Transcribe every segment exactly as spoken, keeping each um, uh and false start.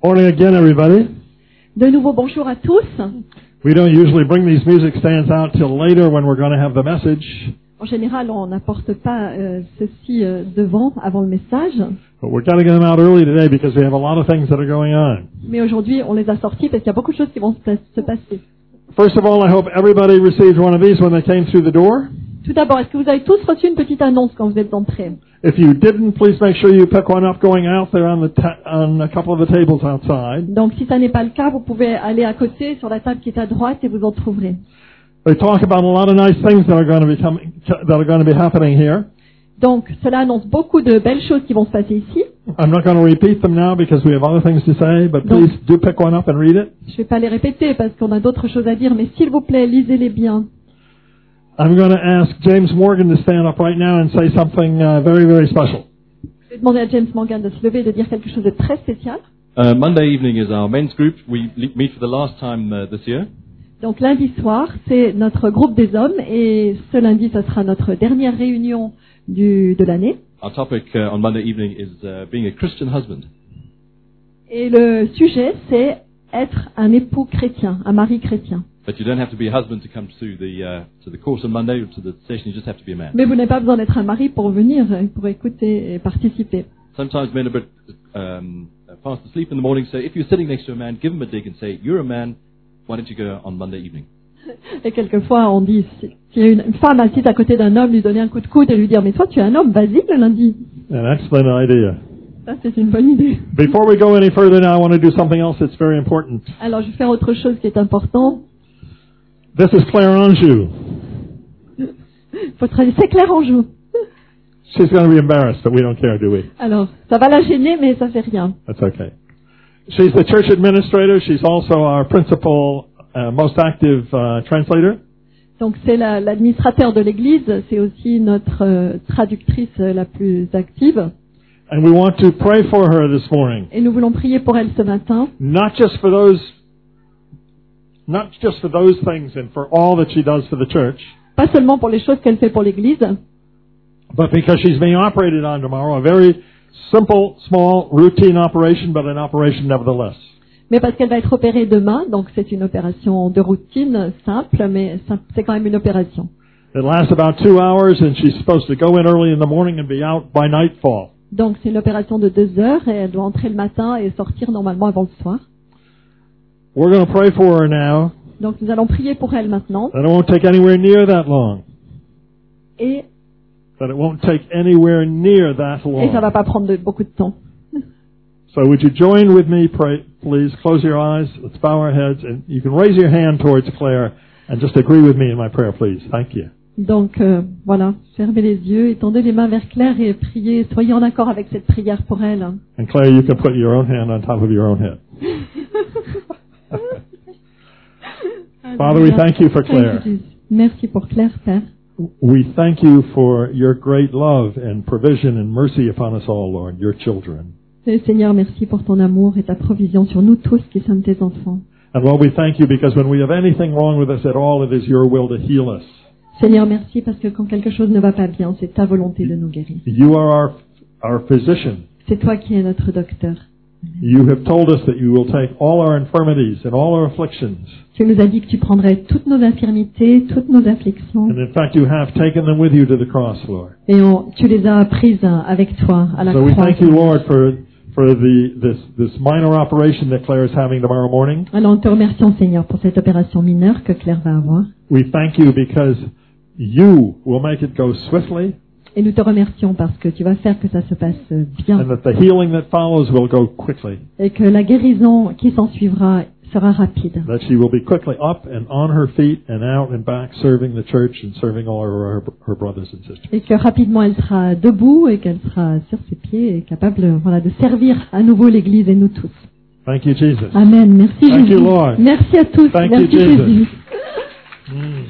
Morning again, everybody. De nouveau, bonjour à tous. We don't usually bring these music stands out till later when we're going to have the message. En général, on n'apporte pas euh, ceci euh, devant, avant le message. But we're getting them out early today because we have a lot of things that are going on. Mais aujourd'hui, on les a sortis parce qu'il y a beaucoup de choses qui vont se, pa- se passer. First of all, I hope everybody received one of these when they came through the door. Tout d'abord, est-ce que vous avez tous reçu une petite annonce quand vous êtes entrés? If you didn't, please make sure you pick one up going out there on the ta- on a couple of the tables outside. Donc, si ça n'est pas le cas, vous pouvez aller à côté sur la table qui est à droite et vous en trouverez. They talk about a lot of nice things that are going to be coming, that are going to be happening here. Donc, cela annonce beaucoup de belles choses qui vont se passer ici. I'm not going to repeat them now because we have other things to say, but Donc- please do pick one up and read it. Je ne vais pas les répéter parce qu'on a d'autres choses à dire, mais s'il vous plaît, lisez-les bien. I'm going to ask James Morgan to stand up right now and say something uh, very, very special. Je vais demander à James Morgan de se lever et de dire quelque chose de très spécial. Uh, Monday evening is our men's group. We le- meet for the last time uh, this year. Donc lundi soir, c'est notre groupe des hommes et ce lundi, ce sera notre dernière réunion du, de l'année. Our topic uh, on Monday evening is uh, being a Christian husband. Et le sujet, c'est être un époux chrétien, un mari chrétien. But you don't have to be a husband to come to the uh, to the course on Monday or to the session. You just have to be a man. Mais vous n'avez pas besoin d'être un mari pour venir, pour écouter et participer. Sometimes men are a bit um, fast asleep in the morning. So if you're sitting next to a man, give him a dig and say, "You're a man. Why don't you go on Monday evening?" Et quelquefois, on dit, si si une, une femme assise à côté d'un homme, lui donner un coup de coude et lui dire, mais toi, tu es un homme, vas-y le lundi. An excellent idea. Ça, c'est une bonne idée. Before we go any further now, I want to do something else that's very important. Alors, je vais faire autre chose qui est important. This is Claire Anjou. Faut traduire, c'est Claire Anjou. She's going to be embarrassed, but we don't care, do we? Alors, ça va la gêner, mais ça fait rien. That's okay. She's the church administrator. She's also our principal, uh, most active uh, translator. Donc, c'est la- l'administrateur de l'Église, c'est aussi notre euh, traductrice euh, la plus active. And we want to pray for her this morning. Et nous voulons prier pour elle ce matin, Not just for those, not just for those things and for all that she does for the church, pas seulement pour les choses qu'elle fait pour l'Église, but because she's being operated on tomorrow. A very simple, small, routine operation, but an operation nevertheless. mais parce qu'elle va être opérée demain, donc c'est une opération de routine simple, mais ça- c'est quand même une opération. It lasts about two hours, and she's supposed to go in early in the morning and be out by nightfall. Donc c'est une opération de deux heures et elle doit entrer le matin et sortir normalement avant le soir. We're going to pray for her now. Donc nous allons prier pour elle maintenant That it won't take anywhere near that long. et, That it won't take anywhere near that et ça va long. pas prendre de- beaucoup de temps. So would you join with me, pray, please? Close your eyes. Let's bow our heads, and you can raise your hand towards Claire and just agree with me in my prayer, please. Thank you. Donc euh, voilà, fermez les yeux, étendez les mains vers Claire et priez, soyez en accord avec cette prière pour elle. And Claire, you can put your own hand on top of your own head. Father, we thank you for Thank you, Claire. Jesus. Merci pour Claire, Père. We thank you for your great love and provision and mercy upon us all, Lord, your children. Et Seigneur, merci pour ton amour et ta provision sur nous tous qui sommes tes enfants. And Lord, we thank you because when we have anything wrong with us at all, it is your will to heal us. Seigneur, merci parce que quand quelque chose ne va pas bien, c'est ta volonté de nous guérir. You are our, our physician. C'est toi qui es notre docteur. You have told us that you will take all our infirmities and all our afflictions. Tu nous as dit que tu prendrais toutes nos infirmités, toutes nos afflictions, And in fact, you have taken them with you to the cross, Lord. et on- tu les as prises avec toi à la So we croix. thank you, Lord, for, for the, this, this minor operation that Claire is having tomorrow morning. Alors, nous te remercions, Seigneur, pour cette opération mineure que Claire va avoir. We thank you because you will make it go swiftly, Et nous te remercions parce que tu vas faire que ça se passe bien and that the healing that follows will go quickly. et que la guérison qui s'en suivra sera rapide. That she will be quickly up and on her feet and out and back serving the church and serving all her, her, her brothers and sisters. Et que rapidement elle sera debout et qu'elle sera sur ses pieds et capable voilà, de servir à nouveau l'Église et nous tous. Thank you, Jesus. Amen. Merci Thank Jésus. you, Lord. Merci à tous. Thank Merci you, Jesus. Jésus. Mm.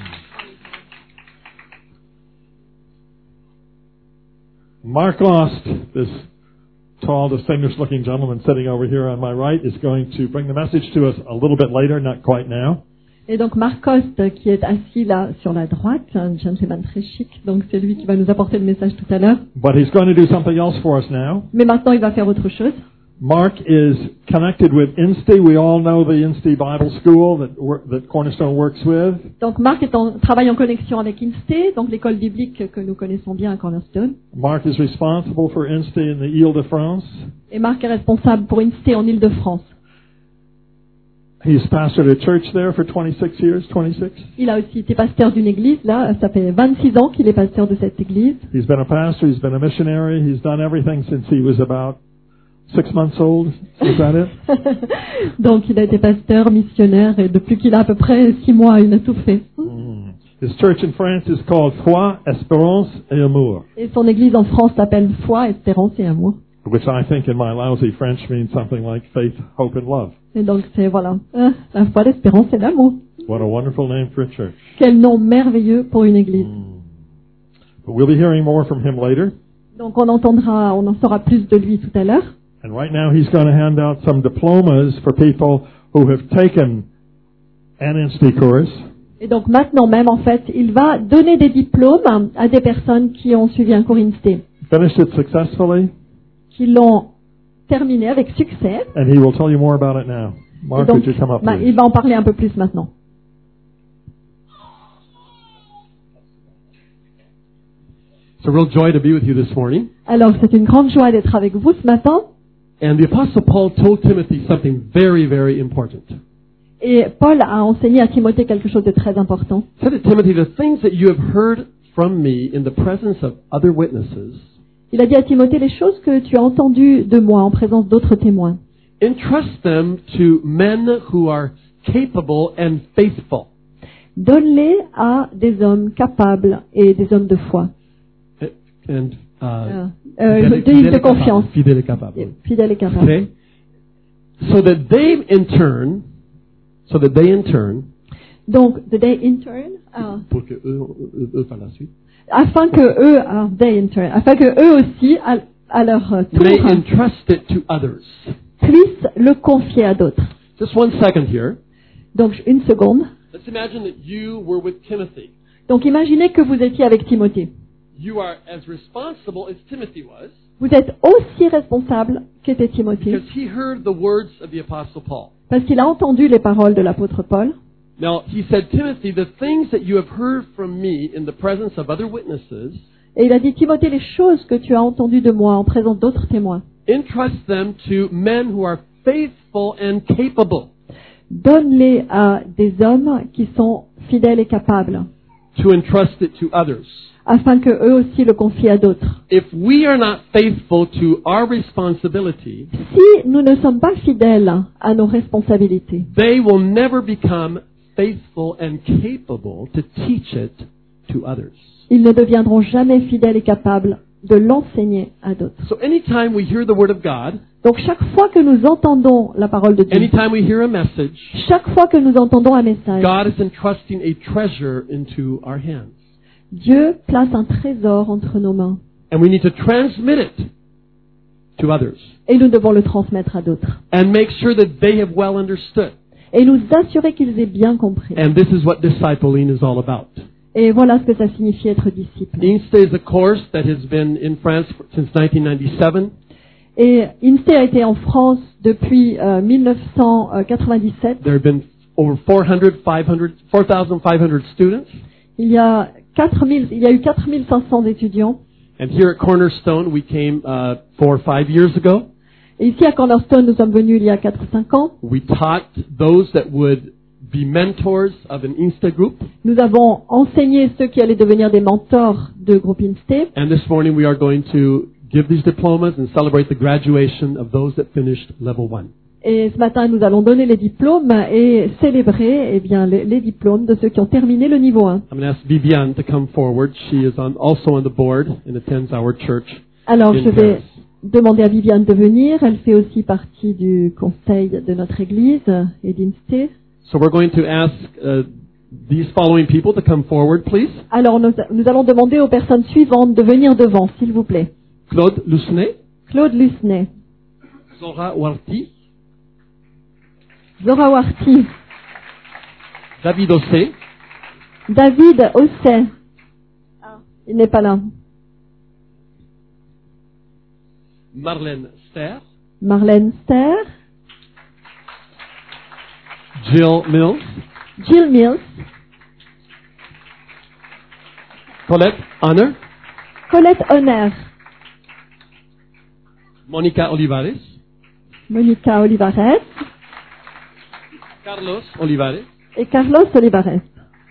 Mark Lost, this tall, distinguished-looking gentleman sitting over here on my right, is going to bring the message to us a little bit later, not quite now. Et donc Marc Coste, qui est assis là sur la droite, un gentleman très chic, donc c'est lui qui va nous apporter le message tout à l'heure. But he's going to do something else for us now. Mais maintenant il va faire autre chose. Mark is connected with INSTE. We all know the INSTE Bible School that, wor- that Cornerstone works with. Donc Marc est en, travaille en connexion avec INSTE, donc l'école biblique que nous connaissons bien à Cornerstone. Mark is responsible for INSTE in the Ile-de-France. Et Marc est responsable pour INSTE en Île-de-France. He's pastored a church there for twenty-six years, twenty-six. Il a aussi été pasteur d'une église, là, ça fait vingt-six ans qu'il est pasteur de cette église. He's been a pastor, he's been a missionary, he's done everything since he was about six months old. Is that it? Donc il a été pasteur, missionnaire, et depuis qu'il a à peu près six mois, il a tout fait. Mm. His church in France is called Foi, Espérance et Amour, Et son église en France s'appelle Foi, Espérance et Amour. which I think in my lousy French means something like faith, hope, and love. Et donc c'est, voilà, hein, la foi, l'espérance et l'amour. What a wonderful name for a church. Quel nom merveilleux pour une église. Mm. But we'll be hearing more from him later. Donc on entendra, on en saura plus de lui tout à l'heure. And right now he's going to hand out some diplomas for people who have taken an INSTE course. Et donc maintenant même, en fait, il va donner des diplômes à des personnes qui ont suivi un cours INSTE, Finished it successfully, qui l'ont terminé avec succès. and he will tell you more about it now. Et Mark, donc, would you come up, bah, please? il va en parler un peu plus maintenant. It's a real joy to be with you this morning. Alors c'est une grande joie d'être avec vous ce matin. And the Apostle Paul told Timothy something very, very important. Et Paul a enseigné à Timothée quelque chose de très important. He said to Timothy, the things that you have heard from me in the presence of other witnesses, Il a dit à Timothée les choses que tu as entendues de moi en présence d'autres témoins. entrust them to men who are capable and faithful. Donne-les à des hommes capables et des hommes de foi, And, uh, euh, euh, fidèles- dignes de fidèles et confiance, capables. Fidèles et capables. fidèles et capables. Okay? So that they in turn, so that they in turn, Donc, the day intern, ah, pour que eux, eux, eux par la suite, afin que eux, ah, they intern, afin que eux aussi, à, à leur euh, tour, may entrust it to others. puissent le confier à d'autres. Just one second here. Donc, une seconde. Let's imagine that you were with Timothy. Donc, imaginez que vous étiez avec Timothée. You are as responsible as Timothy was Vous êtes aussi responsable qu'était Timothée, because he heard the words of the Apostle Paul. parce qu'il a entendu les paroles de l'apôtre Paul. Now, he said, Timothy, the things that you have heard from me in the presence of other witnesses, Et il a dit, Timothée, les choses que tu as entendues de moi en présence d'autres témoins, entrust them to men who are faithful and capable donne-les à des hommes qui sont fidèles et capables, to entrust it to others. afin que eux aussi le confient à d'autres. If we are not faithful to our responsibility, Si nous ne sommes pas fidèles à nos responsabilités, they will never become faithful and capable to teach it to others. ils ne deviendront jamais fidèles et capables de l'enseigner à d'autres. So anytime we hear the word of God, Donc chaque fois que nous entendons la parole de Dieu, anytime we hear a message, chaque fois que nous entendons un message, God is entrusting a treasure into our hands. Dieu place un trésor entre nos mains And we need to transmit it to others et nous devons le transmettre à d'autres. and make sure that they have well understood. Et nous assurer qu'ils aient bien compris. And this is what discipling is all about. Et voilà ce que ça signifie être disciple. INSTE is a course that has been in France since nineteen ninety-seven. Et INSTE a été en France depuis euh, mille neuf cent quatre-vingt-dix-sept. There have been over four hundred, five hundred, four thousand five hundred students. Il y a quatre mille, il y a eu quatre mille cinq cents étudiants. And here at Cornerstone, we came uh, four or five years ago. Et ici à Cornerstone, nous sommes venus il y a quatre ou cinq ans. We taught those that would be mentors of an INSTE group. Nous avons enseigné ceux qui allaient devenir des mentors de groupe INSTE. And this morning we are going to give these diplomas and celebrate the graduation of those that finished level one. Et ce matin, nous allons donner les diplômes et célébrer eh bien, les, les diplômes de ceux qui ont terminé le niveau un. I'm going to ask Viviane to come forward. She is on, also on the board and attends our church Alors, in je vais Paris. demander à Viviane de venir. Elle fait aussi partie du conseil de notre église et d'INSTE. So we're going to ask uh, these following people to come forward, please. Alors, nous, nous allons demander aux personnes suivantes de venir devant, s'il vous plaît. Claude Lusney, Claude Lusney, Zora Warti, Zora Warti, David Ossé, David Osset. Il n'est pas là. Marlène Ster, Marlène Ster, Jill Mills, Jill Mills, Colette Honor, Colette Honner, Monica Olivares, Monica Olivares Carlos Olivares, et Carlos Olivares.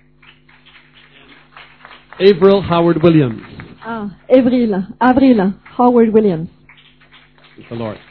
Avril Howard Williams. Ah, Avril, Avril Howard Williams. Thank the Lord.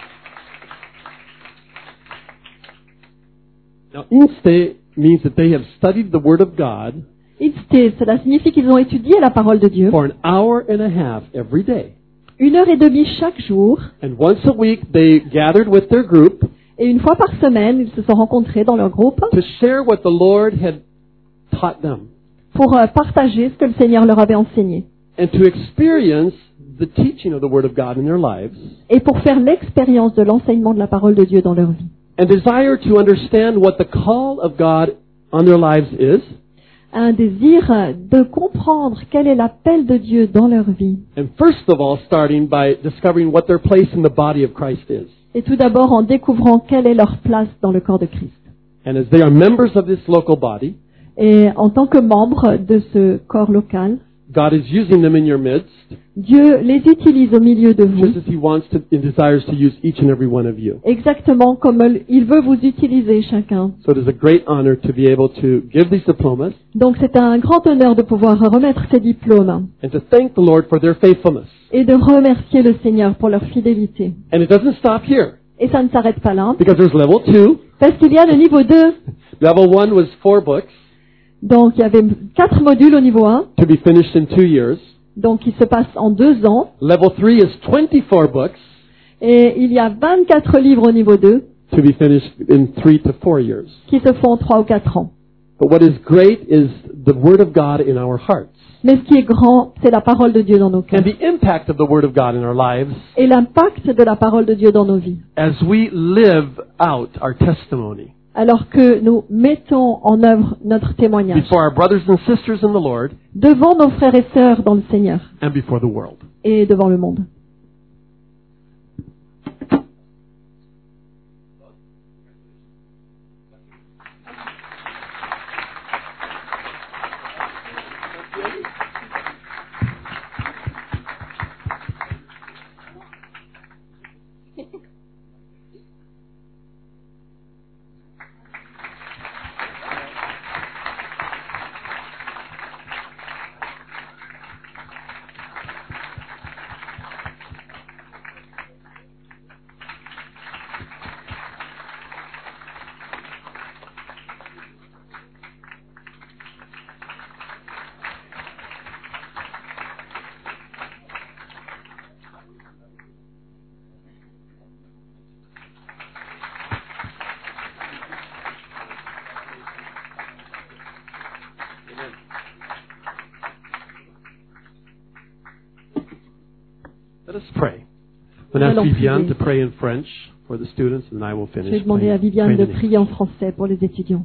Now, INSTE means that they have studied the Word of God Inste, cela signifie qu'ils ont étudié la parole de Dieu for an hour and a half every day. une heure et demie chaque jour, And once a week, they gathered with their group et une fois par semaine, ils se sont rencontrés dans leur groupe to share what the Lord had taught them pour euh, partager ce que le Seigneur leur avait enseigné and to experience the teaching of the Word of God in their lives et pour faire l'expérience de l'enseignement de la parole de Dieu dans leur vie. and desire to understand what the call of God on their lives is Un désir euh, de comprendre quel est l'appel de Dieu dans leur vie. and first of all starting by discovering what their place in the body of Christ is. Et tout d'abord en découvrant quelle est leur place dans le corps de Christ. And as they are members of this local body, Et en tant que membres de ce corps local, God is using them in your midst Dieu les utilise au milieu de vous, just as He wants to and desires to use each and every one of you. exactement comme il veut vous utiliser chacun. So it is a great honor to be able to give these diplomas Donc c'est un grand honneur de pouvoir remettre ces diplômes and to thank the Lord for their faithfulness. et de remercier le Seigneur pour leur fidélité. And it doesn't stop here Et ça ne s'arrête pas là, because there's level two. parce qu'il y a le niveau deux. Level one was four books Donc il y avait quatre modules au niveau un, to be finished in two years. donc qui se passent en deux ans. Level three is twenty-four books Et il y a vingt-quatre livres au niveau deux to be finished in three to four years. qui se font en trois ou quatre ans. But what is great is the Word of God in our hearts Mais ce qui est grand, c'est la parole de Dieu dans nos cœurs and the impact of the Word of God in our lives et l'impact de la parole de Dieu dans nos vies. as we live out our testimony Alors que nous mettons en œuvre notre témoignage before our brothers and sisters in the Lord devant nos frères et sœurs dans le Seigneur and before the world. et devant le monde. Let us pray. I'm going to ask Allons Viviane prier. to pray in French for the students, and I will Je vais finish demander à praying, Viviane de praying in prier en français pour les étudiants.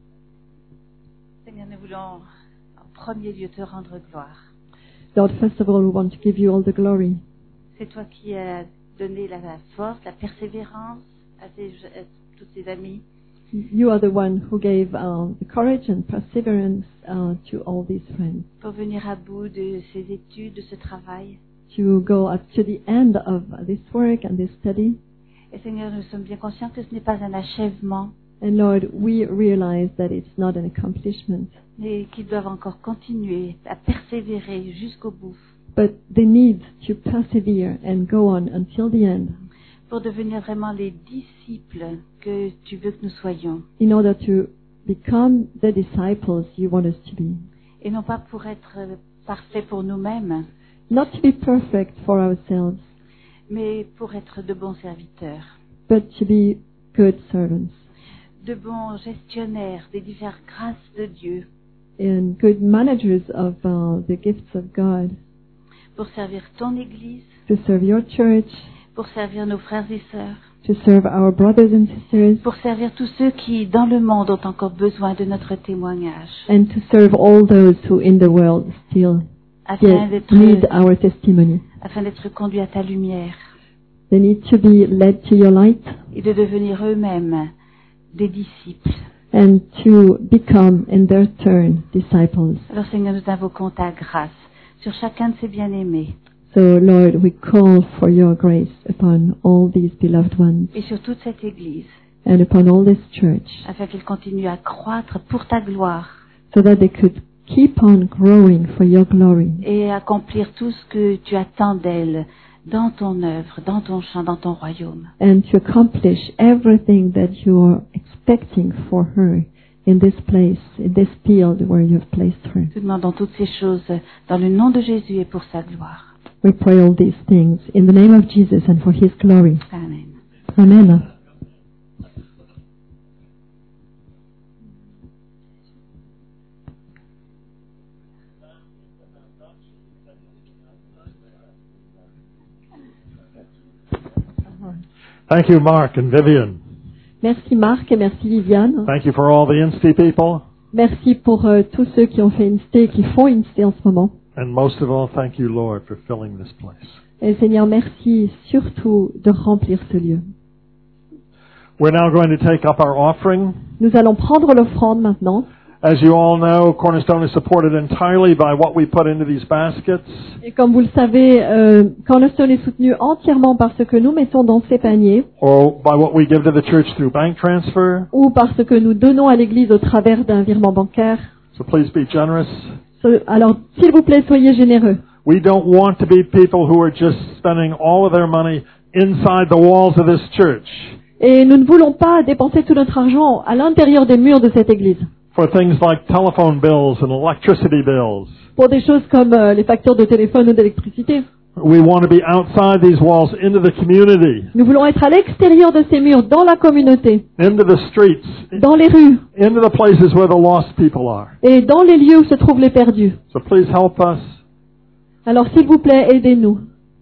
Seigneur, nous voulons en premier lieu te rendre gloire. Lord, first of all, we want to give you all the glory. C'est toi qui as donné la, la force, la persévérance à, tes, à tous tes amis You are the one who gave uh, the courage and perseverance uh, to all these friends pour venir à bout de ces études, de ce travail. to go up to the end of this work and this study. Et Seigneur, nous sommes bien conscients que ce n'est pas un achèvement, And Lord, we realize that it's not an accomplishment, mais qu'ils doivent encore continuer à persévérer jusqu'au bout but they need to persevere and go on until the end pour devenir vraiment les disciples que tu veux que nous soyons. in order to become the disciples you want us to be. Et non pas pour être parfaits pour nous-mêmes, Not to be perfect for ourselves, mais pour être de bons serviteurs, but to be good servants de bons gestionnaires des diverses grâces de Dieu, and good managers of uh, the gifts of God, pour servir ton Église, to serve your church, pour servir nos frères et sœurs, to serve our brothers and sisters, pour servir tous ceux qui, dans le monde, ont encore besoin de notre témoignage, and to serve all those who in the world still afin yet d'être, need our testimony, afin d'être conduits à ta lumière. They need to be led to your light et de devenir eux-mêmes des disciples. and to become, in their turn, disciples. Alors Seigneur, nous invoquons ta grâce sur chacun de ces bien-aimés So, Lord, we call for your grace upon all these beloved ones et sur toute cette Église, and upon all this church, afin qu'ils continuent à croître pour ta gloire so that they could keep on growing for your glory et accomplir tout ce que tu attends d'elles dans ton œuvre, dans ton champ, dans ton royaume. and to accomplish everything that you are expecting for her in this place, in this field where you have placed her. Nous demandons toutes ces choses dans le nom de Jésus et pour sa gloire. We pray all these things in the name of Jesus and for his glory. Amen. Amen. Thank you, Mark and Vivian. Merci Marc et merci Viviane. Thank you for all the Insti people. Merci pour euh, tous ceux qui ont fait Insta et qui font Insta en ce moment. And most of all, thank you, Lord, for filling this place. Et Seigneur, merci surtout de remplir ce lieu. We're now going to take up our offering. Nous allons prendre l'offrande maintenant. As you all know, Cornerstone is supported entirely by what we put into these baskets. Et comme vous le savez, euh, Cornerstone est soutenu entièrement par ce que nous mettons dans ces paniers Or by what we give to the church through bank transfer. ou par ce que nous donnons à l'Église au travers d'un virement bancaire. So please be generous. So- Alors, s'il vous plaît, soyez généreux. We don't want to be people who are just spending all of their money inside the walls of this church Et nous ne voulons pas dépenser tout notre argent à l'intérieur des murs de cette Église for things like telephone bills and electricity bills. pour des choses comme euh, les factures de téléphone ou d'électricité. We want to be outside these walls into the community, Nous voulons être à l'extérieur de ces murs, dans la communauté, into the streets, dans les rues into the places where the lost people are. et dans les lieux où se trouvent les perdus. So please help us. Alors, s'il vous plaît, aidez-nous.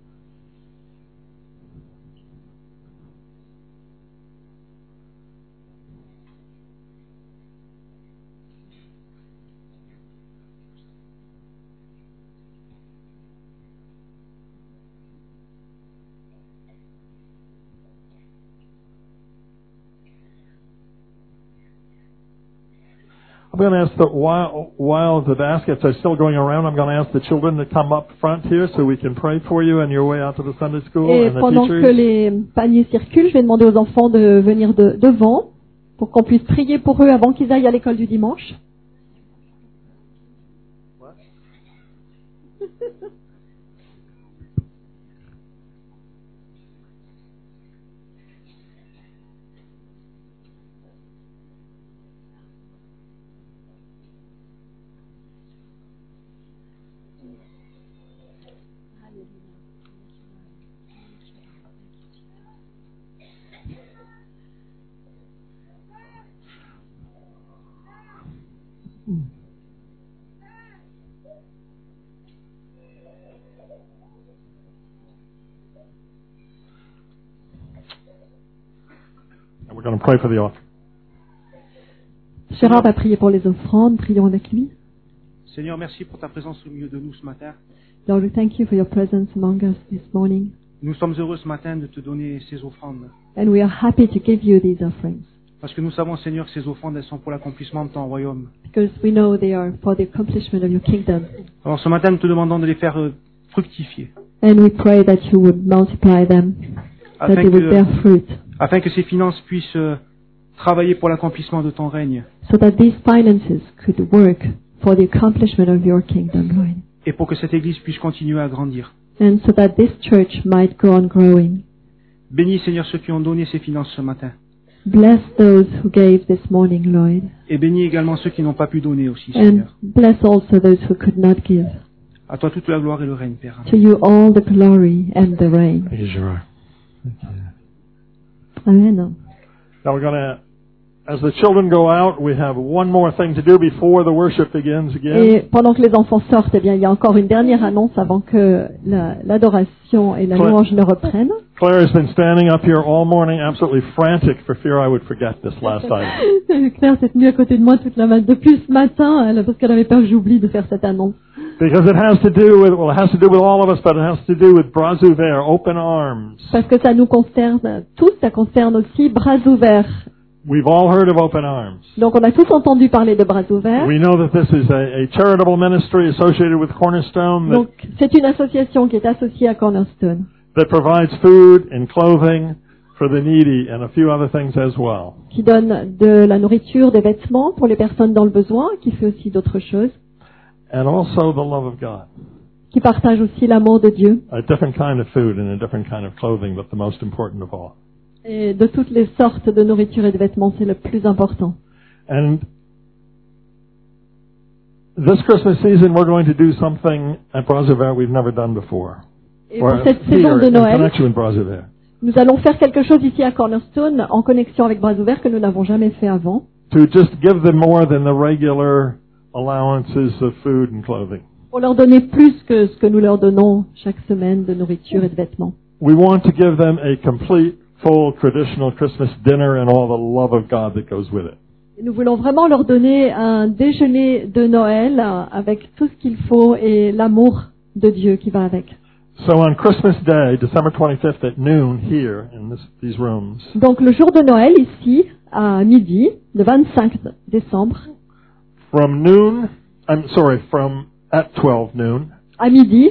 I'm going to ask that while, while the baskets are still going around, I'm going to ask the children to come up front here so we can pray for you on your way out to the Sunday school Et and the pendant que teachers. les paniers circulent, je vais demander aux enfants de venir de- devant pour qu'on puisse prier pour eux avant qu'ils aillent à l'école du dimanche. And we're going to pray for the offering. Gérard va prier pour les offrandes, prions avec lui. Seigneur, merci pour ta présence au milieu de nous ce matin. Lord, we thank you for your presence among us this morning, Nous sommes heureux ce matin de te donner ces offrandes. and we are happy to give you these offerings, Parce que nous savons, Seigneur, que ces offrandes, elles sont pour l'accomplissement de ton royaume. because we know they are for the accomplishment of your kingdom. Alors ce matin, nous te demandons de les faire euh, fructifier. And we pray that you would multiply them, that Afin they would bear que, fruit, afin que ces finances puissent euh, travailler pour l'accomplissement de ton règne. so that these finances could work for the accomplishment of your kingdom, Lord. Et pour que cette église puisse continuer à grandir. And so that this church might go on growing. Bénis, Seigneur, ceux qui ont donné ces finances ce matin. Bless those who gave this morning, Lord. Et bénis également ceux qui n'ont pas pu donner aussi, And Seigneur. bless also those who could not give. À toi toute la gloire et le règne, Père. To you all the glory and the reign. Thank you, Gerard. Amen. Now we're going to, as the children go out, we have one more thing to do before the worship begins again. Et pendant que les enfants sortent, eh bien, il y a encore une dernière annonce avant que la- l'adoration et la Claire. louange ne reprennent. Claire has been standing up here all morning, absolutely frantic for fear I would forget this last item. Claire s'est tenue à côté de moi toute la matinée depuis ce matin, elle- parce qu'elle avait peur que j'oublie de faire cette annonce. Because it has to do with, well, it has to do with all of us, but it has to do with Brazuver, open arms. Parce que ça nous concerne tous, ça concerne aussi bras ouverts. We've all heard of open arms. Donc on a tous entendu parler de bras ouverts. We know that this is a, a charitable ministry associated with Cornerstone that, Donc c'est une association qui est associée à Cornerstone, that provides food and clothing for the needy and a few other things as well. qui donne de la nourriture, des vêtements pour les personnes dans le besoin, qui fait aussi d'autres choses, And also the love of God. qui partage aussi l'amour de Dieu. A different kind of food and a different kind of clothing, but the most important of all. Et de toutes les sortes de nourriture et de vêtements, c'est le plus important. And this Christmas season, we're going to do something at Brazuver we've never done before. Et pour Or cette here saison de in Noël, connection with Brazuver. nous allons faire quelque chose ici à Cornerstone en connexion avec Bras Ouverts que nous n'avons jamais fait avant, To just give them more than the regular allowances of food and clothing. pour leur donner plus que ce que nous leur donnons chaque semaine de nourriture et de vêtements. We want to give them a complete, full, traditional Christmas dinner and all the love of God that goes with it. Et nous voulons vraiment leur donner un déjeuner de Noël euh, avec tout ce qu'il faut et l'amour de Dieu qui va avec. So on Christmas Day, December twenty-fifth at noon here in this, these rooms, Donc le jour de Noël ici, à midi, le vingt-cinq décembre, from noon, I'm sorry, from at twelve noon, à midi,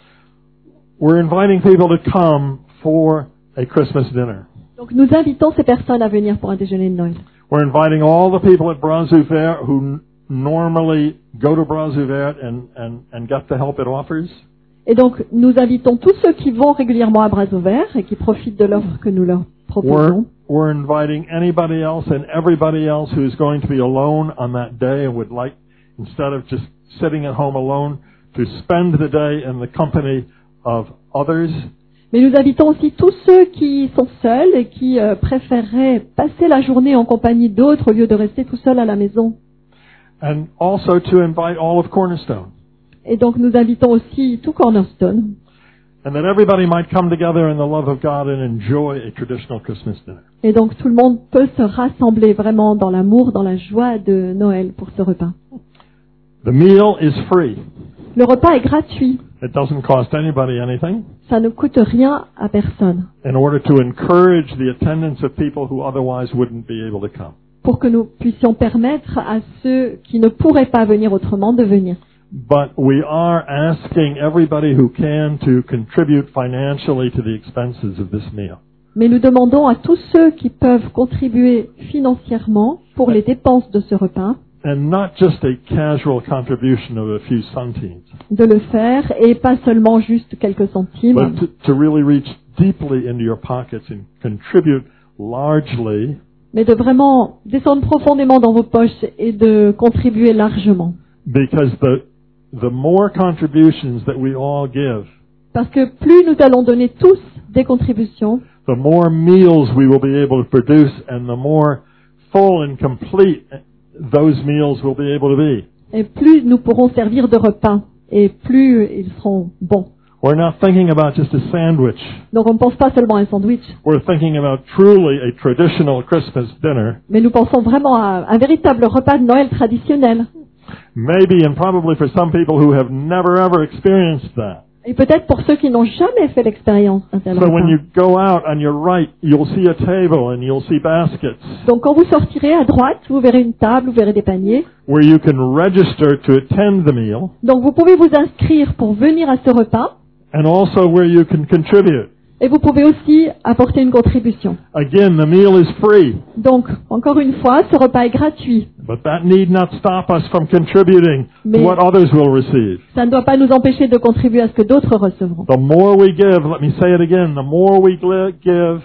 we're inviting people to come for a Christmas dinner. donc nous invitons ces personnes à venir pour un déjeuner de Noël. We're inviting all the people at Brazuver who n- normally go to Brazuver and, and, and get the help it offers. Et donc nous invitons tous ceux qui vont régulièrement à Bras Ouverts et qui profitent de l'offre que nous leur We're, proposons. we're inviting anybody else and everybody else who's going to be alone on that day and would like, instead of just sitting at home alone, to spend the day in the company of others. Mais nous invitons aussi tous ceux qui sont seuls et qui euh, préféreraient passer la journée en compagnie d'autres au lieu de rester tout seuls à la maison. And also to invite all of Cornerstone. Et donc nous invitons aussi tout Cornerstone. And that everybody might come together in the love of God and enjoy a traditional Christmas dinner. Et donc tout le monde peut se rassembler vraiment dans l'amour, dans la joie de Noël pour ce repas. The meal is free. Le repas est gratuit. It doesn't cost anybody anything. Ça ne coûte rien à personne. In order to encourage the attendance of people who otherwise wouldn't be able to come. Pour que nous puissions permettre à ceux qui ne pourraient pas venir autrement de venir. But we are asking everybody who can to contribute financially to the expenses of this meal. Mais nous demandons à tous ceux qui peuvent contribuer financièrement pour les dépenses de ce repas And not just a casual contribution of a few centimes, de le faire et pas seulement juste quelques centimes, but to, to really reach deeply into your pockets and contribute largely, mais de vraiment descendre profondément dans vos poches et de contribuer largement. because the the more contributions that we all give, Parce que plus nous allons donner tous des contributions, the more meals we will be able to produce and the more full and complete those meals will be able to be. et plus nous pourrons servir de repas, et plus ils seront bons. We're not thinking about just a sandwich. Donc on ne pense pas seulement à un sandwich, We're thinking about truly a traditional Christmas dinner, mais nous pensons vraiment à un véritable repas de Noël traditionnel. maybe and probably for some people who have never ever experienced that. Et peut-être pour ceux qui n'ont jamais fait l'expérience d'un tel So when repas. you go out on your right, you'll see a table and you'll see baskets Donc quand vous sortirez à droite, vous verrez une table, vous verrez des paniers. where you can register to attend the meal Donc vous pouvez vous inscrire pour venir à ce repas and also where you can contribute. et vous pouvez aussi apporter une contribution. Again, the meal is free, Donc encore une fois, ce repas est gratuit. but that need not stop us from contributing Mais- to what others will receive. Ça ne doit pas nous empêcher de contribuer à ce que d'autres recevront. The more we give, let me say it again, the more we gl- give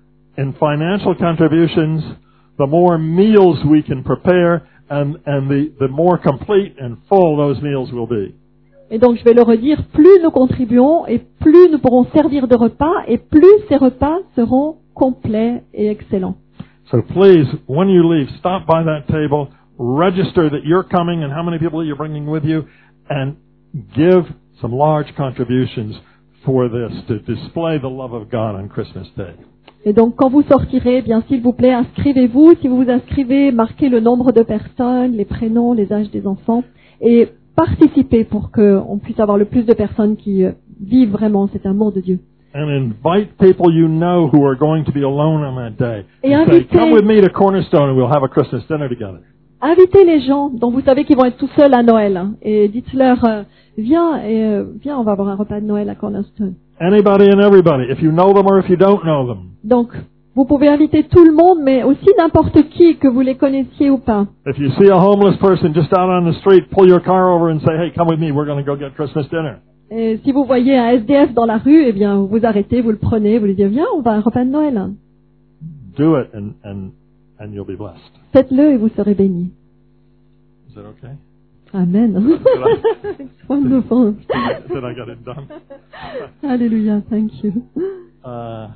in financial contributions, the more meals we can prepare and, and the, the more complete and full those meals will be. Et donc je vais le redire, plus nous contribuons et plus nous pourrons servir de repas et plus ces repas seront complets et excellents. So please, when you leave, stop by that table, register that you're coming and how many people you're bringing with you, and give some large contributions for this to display the love of God on Christmas Day. Et donc quand vous sortirez, eh bien s'il vous plaît, inscrivez-vous. Si vous vous inscrivez, marquez le nombre de personnes, les prénoms, les âges des enfants et participer pour qu'on puisse avoir le plus de personnes qui euh, vivent vraiment cet amour de Dieu. And invite people you know who are going to be alone on that day. Et And say, invitez- come with me to Cornerstone and we'll have a Christmas dinner together. Invitez les gens dont vous savez qu'ils vont être tout seuls à Noël hein, et dites-leur euh, viens et euh, viens on va avoir un repas de Noël à Cornerstone. Anybody and everybody, if you know them or if you don't know them. Donc vous pouvez inviter tout le monde mais aussi n'importe qui que vous les connaissiez ou pas. If you see a homeless person just out on the street, pull your car over and say, hey, come with me, we're going to go get Christmas dinner. Et si vous voyez un S D F dans la rue, eh bien vous vous arrêtez, vous le prenez, vous lui dites viens on va à un repas de Noël. hein. Do it and, and, and you'll be blessed. Faites-le et vous serez bénis. Is that okay? Amen. It's wonderful. Did I get it done? Hallelujah, thank you. Uh,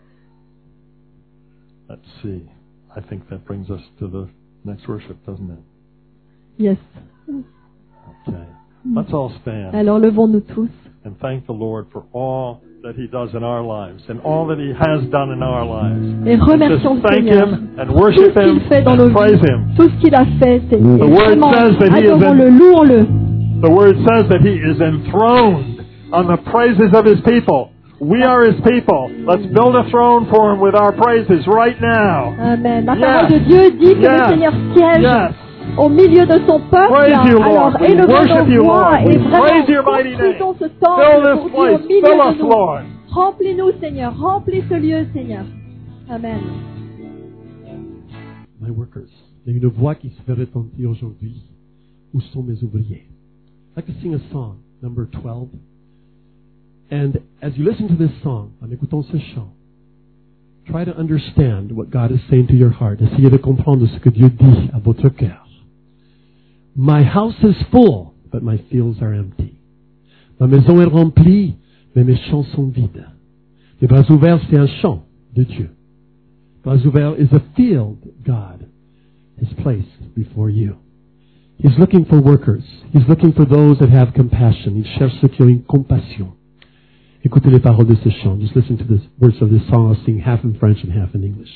let's see. I think that brings us to the next worship, doesn't it? Yes. Okay. Let's all stand Alors levons-nous tous and thank the Lord for all that He does in our lives and all that He has done in our lives. et And remercions just le thank Seigneur. Him and Tout worship ce qu'il Him fait dans nos and praise vies, Him. tout ce qu'il a fait, c'est The word vraiment, says that he is adorons-le, in- louons-le. The Word says that He is enthroned on the praises of His people. We are His people. Let's build a throne for Him with our praises right now. Amen. La Yes. parole de Dieu dit que Yes. le Seigneur siège Yes. au milieu de son peuple. Praise you, Lord. Alors We élevons worship you, nos voix Lord. et We praise your vraiment mighty name. construisons ce Fill temple this pour Dieu place. au milieu Fill de us, nous. Lord. Remplis-nous, Seigneur. Remplis ce lieu, Seigneur. Amen. My workers. Il y a une voix qui se fait retentir aujourd'hui. Où sont mes ouvriers? I'd like to sing a song, number twelve. And as you listen to this song, en écoutant ce chant, try to understand what God is saying to your heart. Essayez de comprendre ce que Dieu dit à votre cœur. My house is full, but my fields are empty. Ma maison est remplie, mais mes champs sont vides. Les bras ouverts, c'est un champ de Dieu. Bras ouverts is a field God has placed before you. He's looking for workers. He's looking for those that have compassion. Il cherche ceux qui ont une compassion. Écoutez les paroles de ce chant. Just listen to the words of this song. I'll sing half in French and half in English.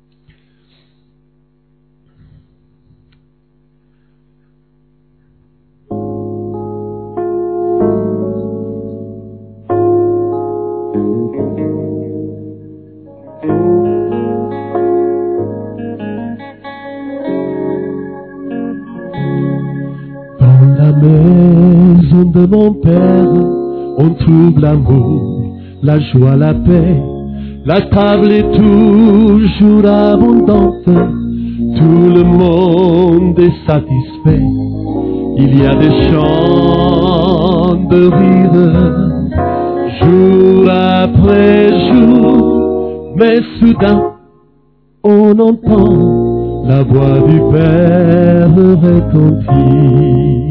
Dans la maison de mon Père, on trouve l'amour, la joie, la paix. La table est toujours abondante. Tout le monde est satisfait. Il y a des chants de rire, jour après jour. Mais soudain, on entend la voix du Père retentir.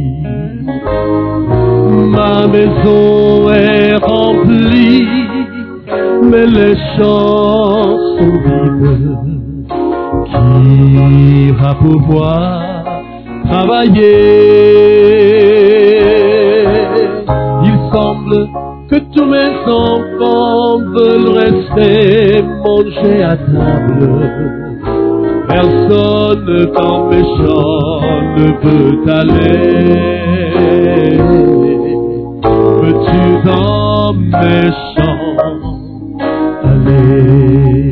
Ma maison est remplie, mais les champs sont vides. Qui va pouvoir travailler? Il semble que tous mes enfants veulent rester manger à table. Personne dans mes champs ne peut aller. Veux-tu dans mes champs aller?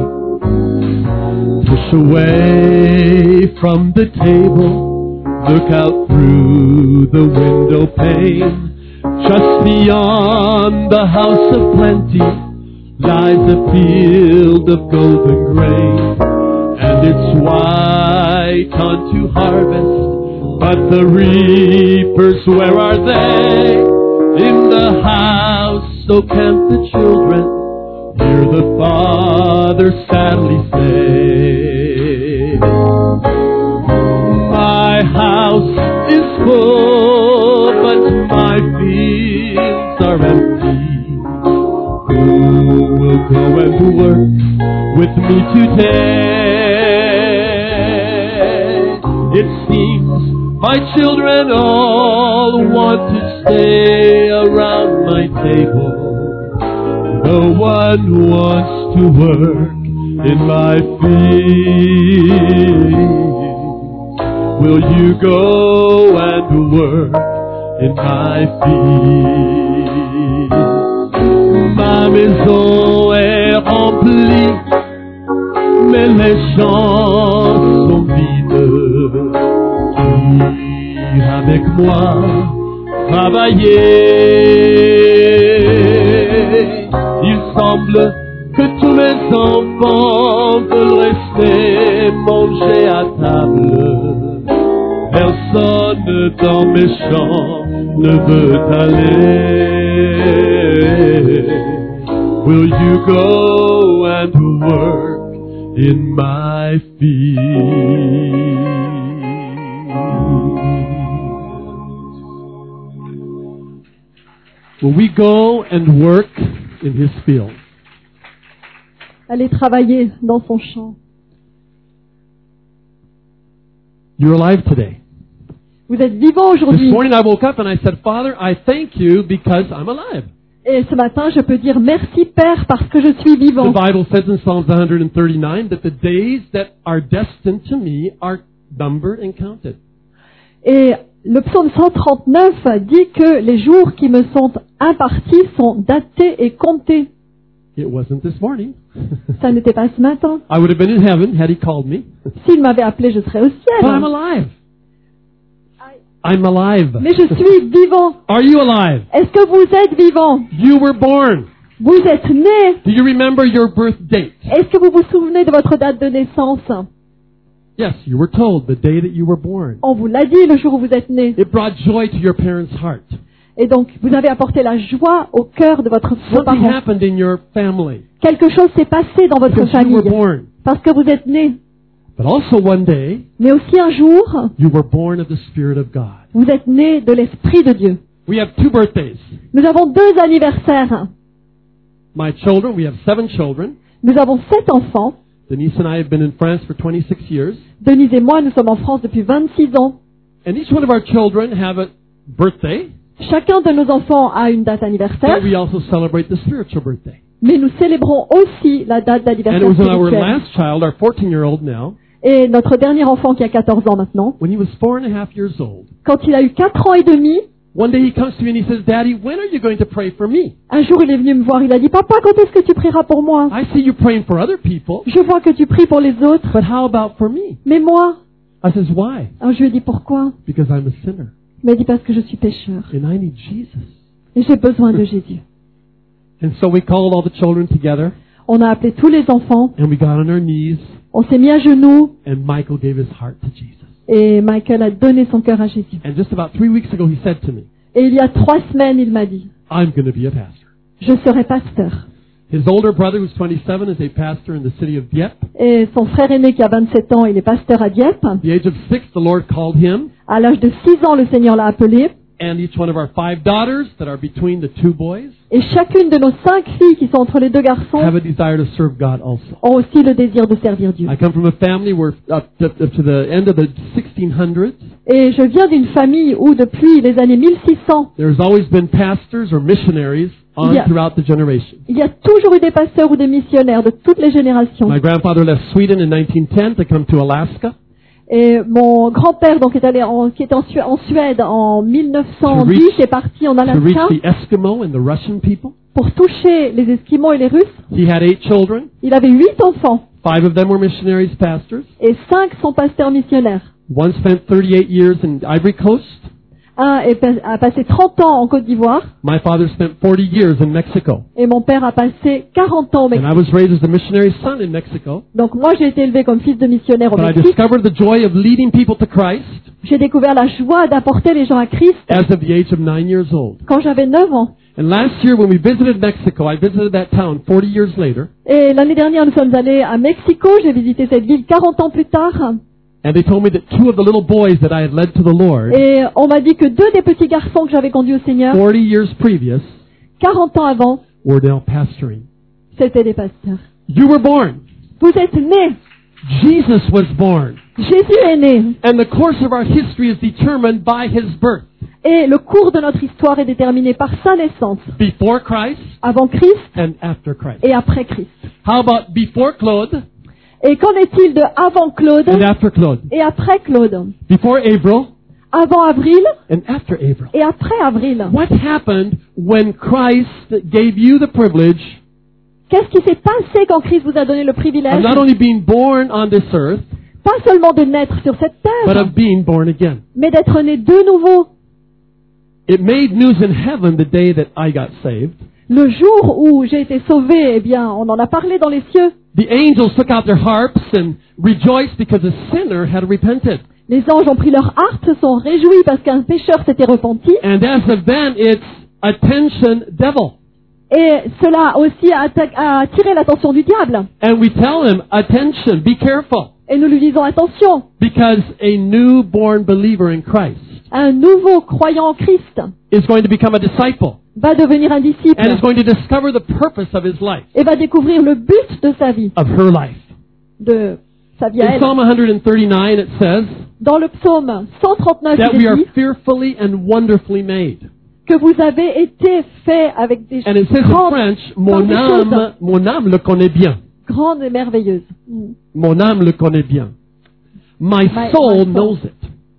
Push away from the table, look out through the window pane. Just beyond the house of plenty lies a field of golden grain. And it's white unto harvest, but the reapers, where are they? In the house, so camp the children, hear the father sadly say, my house is full, but my fields are empty. Who will go and work with me today? It seems my children all want to stay around my table. No one wants to work in my field. Will you go and work in my feet. Ma maison est remplie, mais les champs sont vides. Qui avec moi travailler? Il semble que tous mes enfants veulent rester manger à table. Personne dans mes champs ne veut aller. Will you go and work in my field? Will we go and work in his field? Aller travailler dans son champ. You're alive today. Vous êtes vivant This aujourd'hui. morning I woke up and I said, Father, I thank you because I'm alive. Et ce matin, je peux dire merci Père parce que je suis The vivant. Bible says in Psalms one thirty-nine that the days that are destined to me are numbered and counted. Et le psaume cent trente-neuf dit que les jours qui me sont impartis sont datés et comptés. It wasn't this morning. Ça n'était pas ce matin. I would have been in heaven had he called me. S'il m'avait appelé, je serais au But I'm ciel. alive. I'm alive. Mais je suis vivant. Are you alive? Est-ce que vous êtes vivant? You were born. Vous êtes né. Do you remember your birth date? Est-ce que vous vous souvenez de votre date de naissance? Yes, you were told the day that you were born. On vous l'a dit le jour où vous êtes né. It brought joy to your parents' heart. Et donc, vous avez apporté la joie au cœur de votre vos Something parents. happened in your family Quelque chose s'est passé dans votre because you famille were born. parce que vous êtes né. But also one day, Mais aussi un jour, you were born of the Spirit of God. vous êtes né de l'Esprit de Dieu. We have two birthdays. Nous avons deux anniversaires. My children, we have seven children. Nous avons sept enfants. Denise and I have been in France for twenty-six years. Denise et moi, nous sommes en France depuis vingt-six ans. And each one of our children have a birthday, Chacun de nos enfants a une date anniversaire, but we also celebrate the spiritual birthday. mais nous célébrons aussi la date And it d'anniversaire was on our spirituelle. last child, our fourteen-year-old now, Et notre dernier enfant qui a quatorze ans maintenant, when he was four and a half years old. quand il a eu quatre ans et demi, One day he comes to me and he says, Daddy, when are you going to pray for me? un jour il est venu me voir, il a dit « Papa, quand est-ce que tu prieras pour moi? I see you praying for other people, Je vois que tu pries pour les autres, but how about for me? mais moi ?» I says, why? Alors je lui ai dit « Pourquoi ?» Because I'm a sinner Il m'a dit « Parce que je suis pécheur and I need Jesus. et j'ai besoin de Jésus. And so we called all the children together » On a appelé tous les enfants, and we got on our knees on s'est mis à genoux and Michael gave his heart to Jesus. et Michael a donné son cœur à Jésus. And just about three weeks ago he said to me, Et il y a trois semaines, il m'a dit I'm going to be a pastor. « Je serai pasteur. His older brother, who's twenty-seven, is a pastor in the city of Dieppe. » Et son frère aîné qui a vingt-sept ans, il est pasteur à Dieppe. At the age of six, the Lord called him, À l'âge de six ans, le Seigneur l'a appelé. and each one of our five daughters that are between the two boys Et chacune de nos cinq filles qui sont entre les deux garçons have a desire to serve God also. ont aussi le désir de servir Dieu. I come from a family where up to, up to the end of the sixteen hundreds, Et je viens d'une famille où depuis les années mille six cents, there's always been pastors or missionaries on Yeah. throughout the generations. il y a toujours eu des pasteurs ou des missionnaires de toutes les générations. My grandfather left Sweden in nineteen ten to come to Alaska Et mon grand-père, donc, est allé en, qui était en, Suè- en Suède en mille neuf cent To dix, reach- est parti en to reach Alaska the Eskimo and the Russian people. pour toucher les Esquimaux et les Russes. He had eight children. Il avait huit enfants Five of them were missionaries, pastors. et cinq sont pasteurs missionnaires. One spent thirty-eight years in Ivory Coast. Un est pa- a passé trente ans en Côte d'Ivoire My father spent forty years in Mexico. et mon père a passé quarante ans au And Mexique. I was raised as a missionary son in Mexico. Donc moi j'ai été élevé comme fils de missionnaire au But I Mexique. discovered the joy of leading people to Christ J'ai découvert la joie d'apporter les gens à Christ as of the age of nine years old. quand j'avais neuf ans. And last year when we visited Mexico, I visited that town forty years later. Et l'année dernière nous sommes allés à Mexico, j'ai visité cette ville quarante ans plus tard. And they told me that two of the little boys that I had led to the Lord Et on m'a dit que deux des petits garçons que j'avais conduits au Seigneur, forty years previous quarante ans avant, were now pastoring. c'étaient des pasteurs. You were born. Vous êtes nés. Jesus was born. Jésus est né. And the course of our history is determined by his birth. Et le cours de notre histoire est déterminé par sa naissance, Before Christ avant Christ and after Christ. et après Christ. How about before Claude Et qu'en est-il de avant Claude and after Claude? et après Claude? Before April avant avril and after April. et après avril. What happened when Christ gave you the privilege Qu'est-ce qui s'est passé quand Christ vous a donné le privilège, of not only being born on this earth, pas seulement de naître sur cette but terre, of being born again? mais d'être né de nouveau? It made news in heaven the day that I got saved. Le jour où j'ai été sauvé, eh bien, on en a parlé dans les cieux. The angels took out their harps and rejoiced because a sinner had repented. Les anges ont pris leurs harpes, se sont réjouis parce qu'un pécheur s'était repenti. And as of then, it's attention devil. Et cela aussi a, atta- a attiré l'attention du diable. And we tell him, attention, be careful, Et nous lui disons attention, because a newborn believer in Christ un nouveau croyant en Christ is going to become a disciple va devenir un disciple and is going to discover the purpose of his life, et va découvrir le but de sa vie, of her life. de sa vie à In elle. Psalm one thirty-nine, it says Dans le psaume cent trente-neuf, that il we est are dit fearfully and wonderfully made. que vous avez été fait avec des And it says in grandes, French, par mon des âme, choses mon âme le connaît bien. grandes et merveilleuses. Mm. Mon âme le connaît bien. My My- soul my soul. knows it.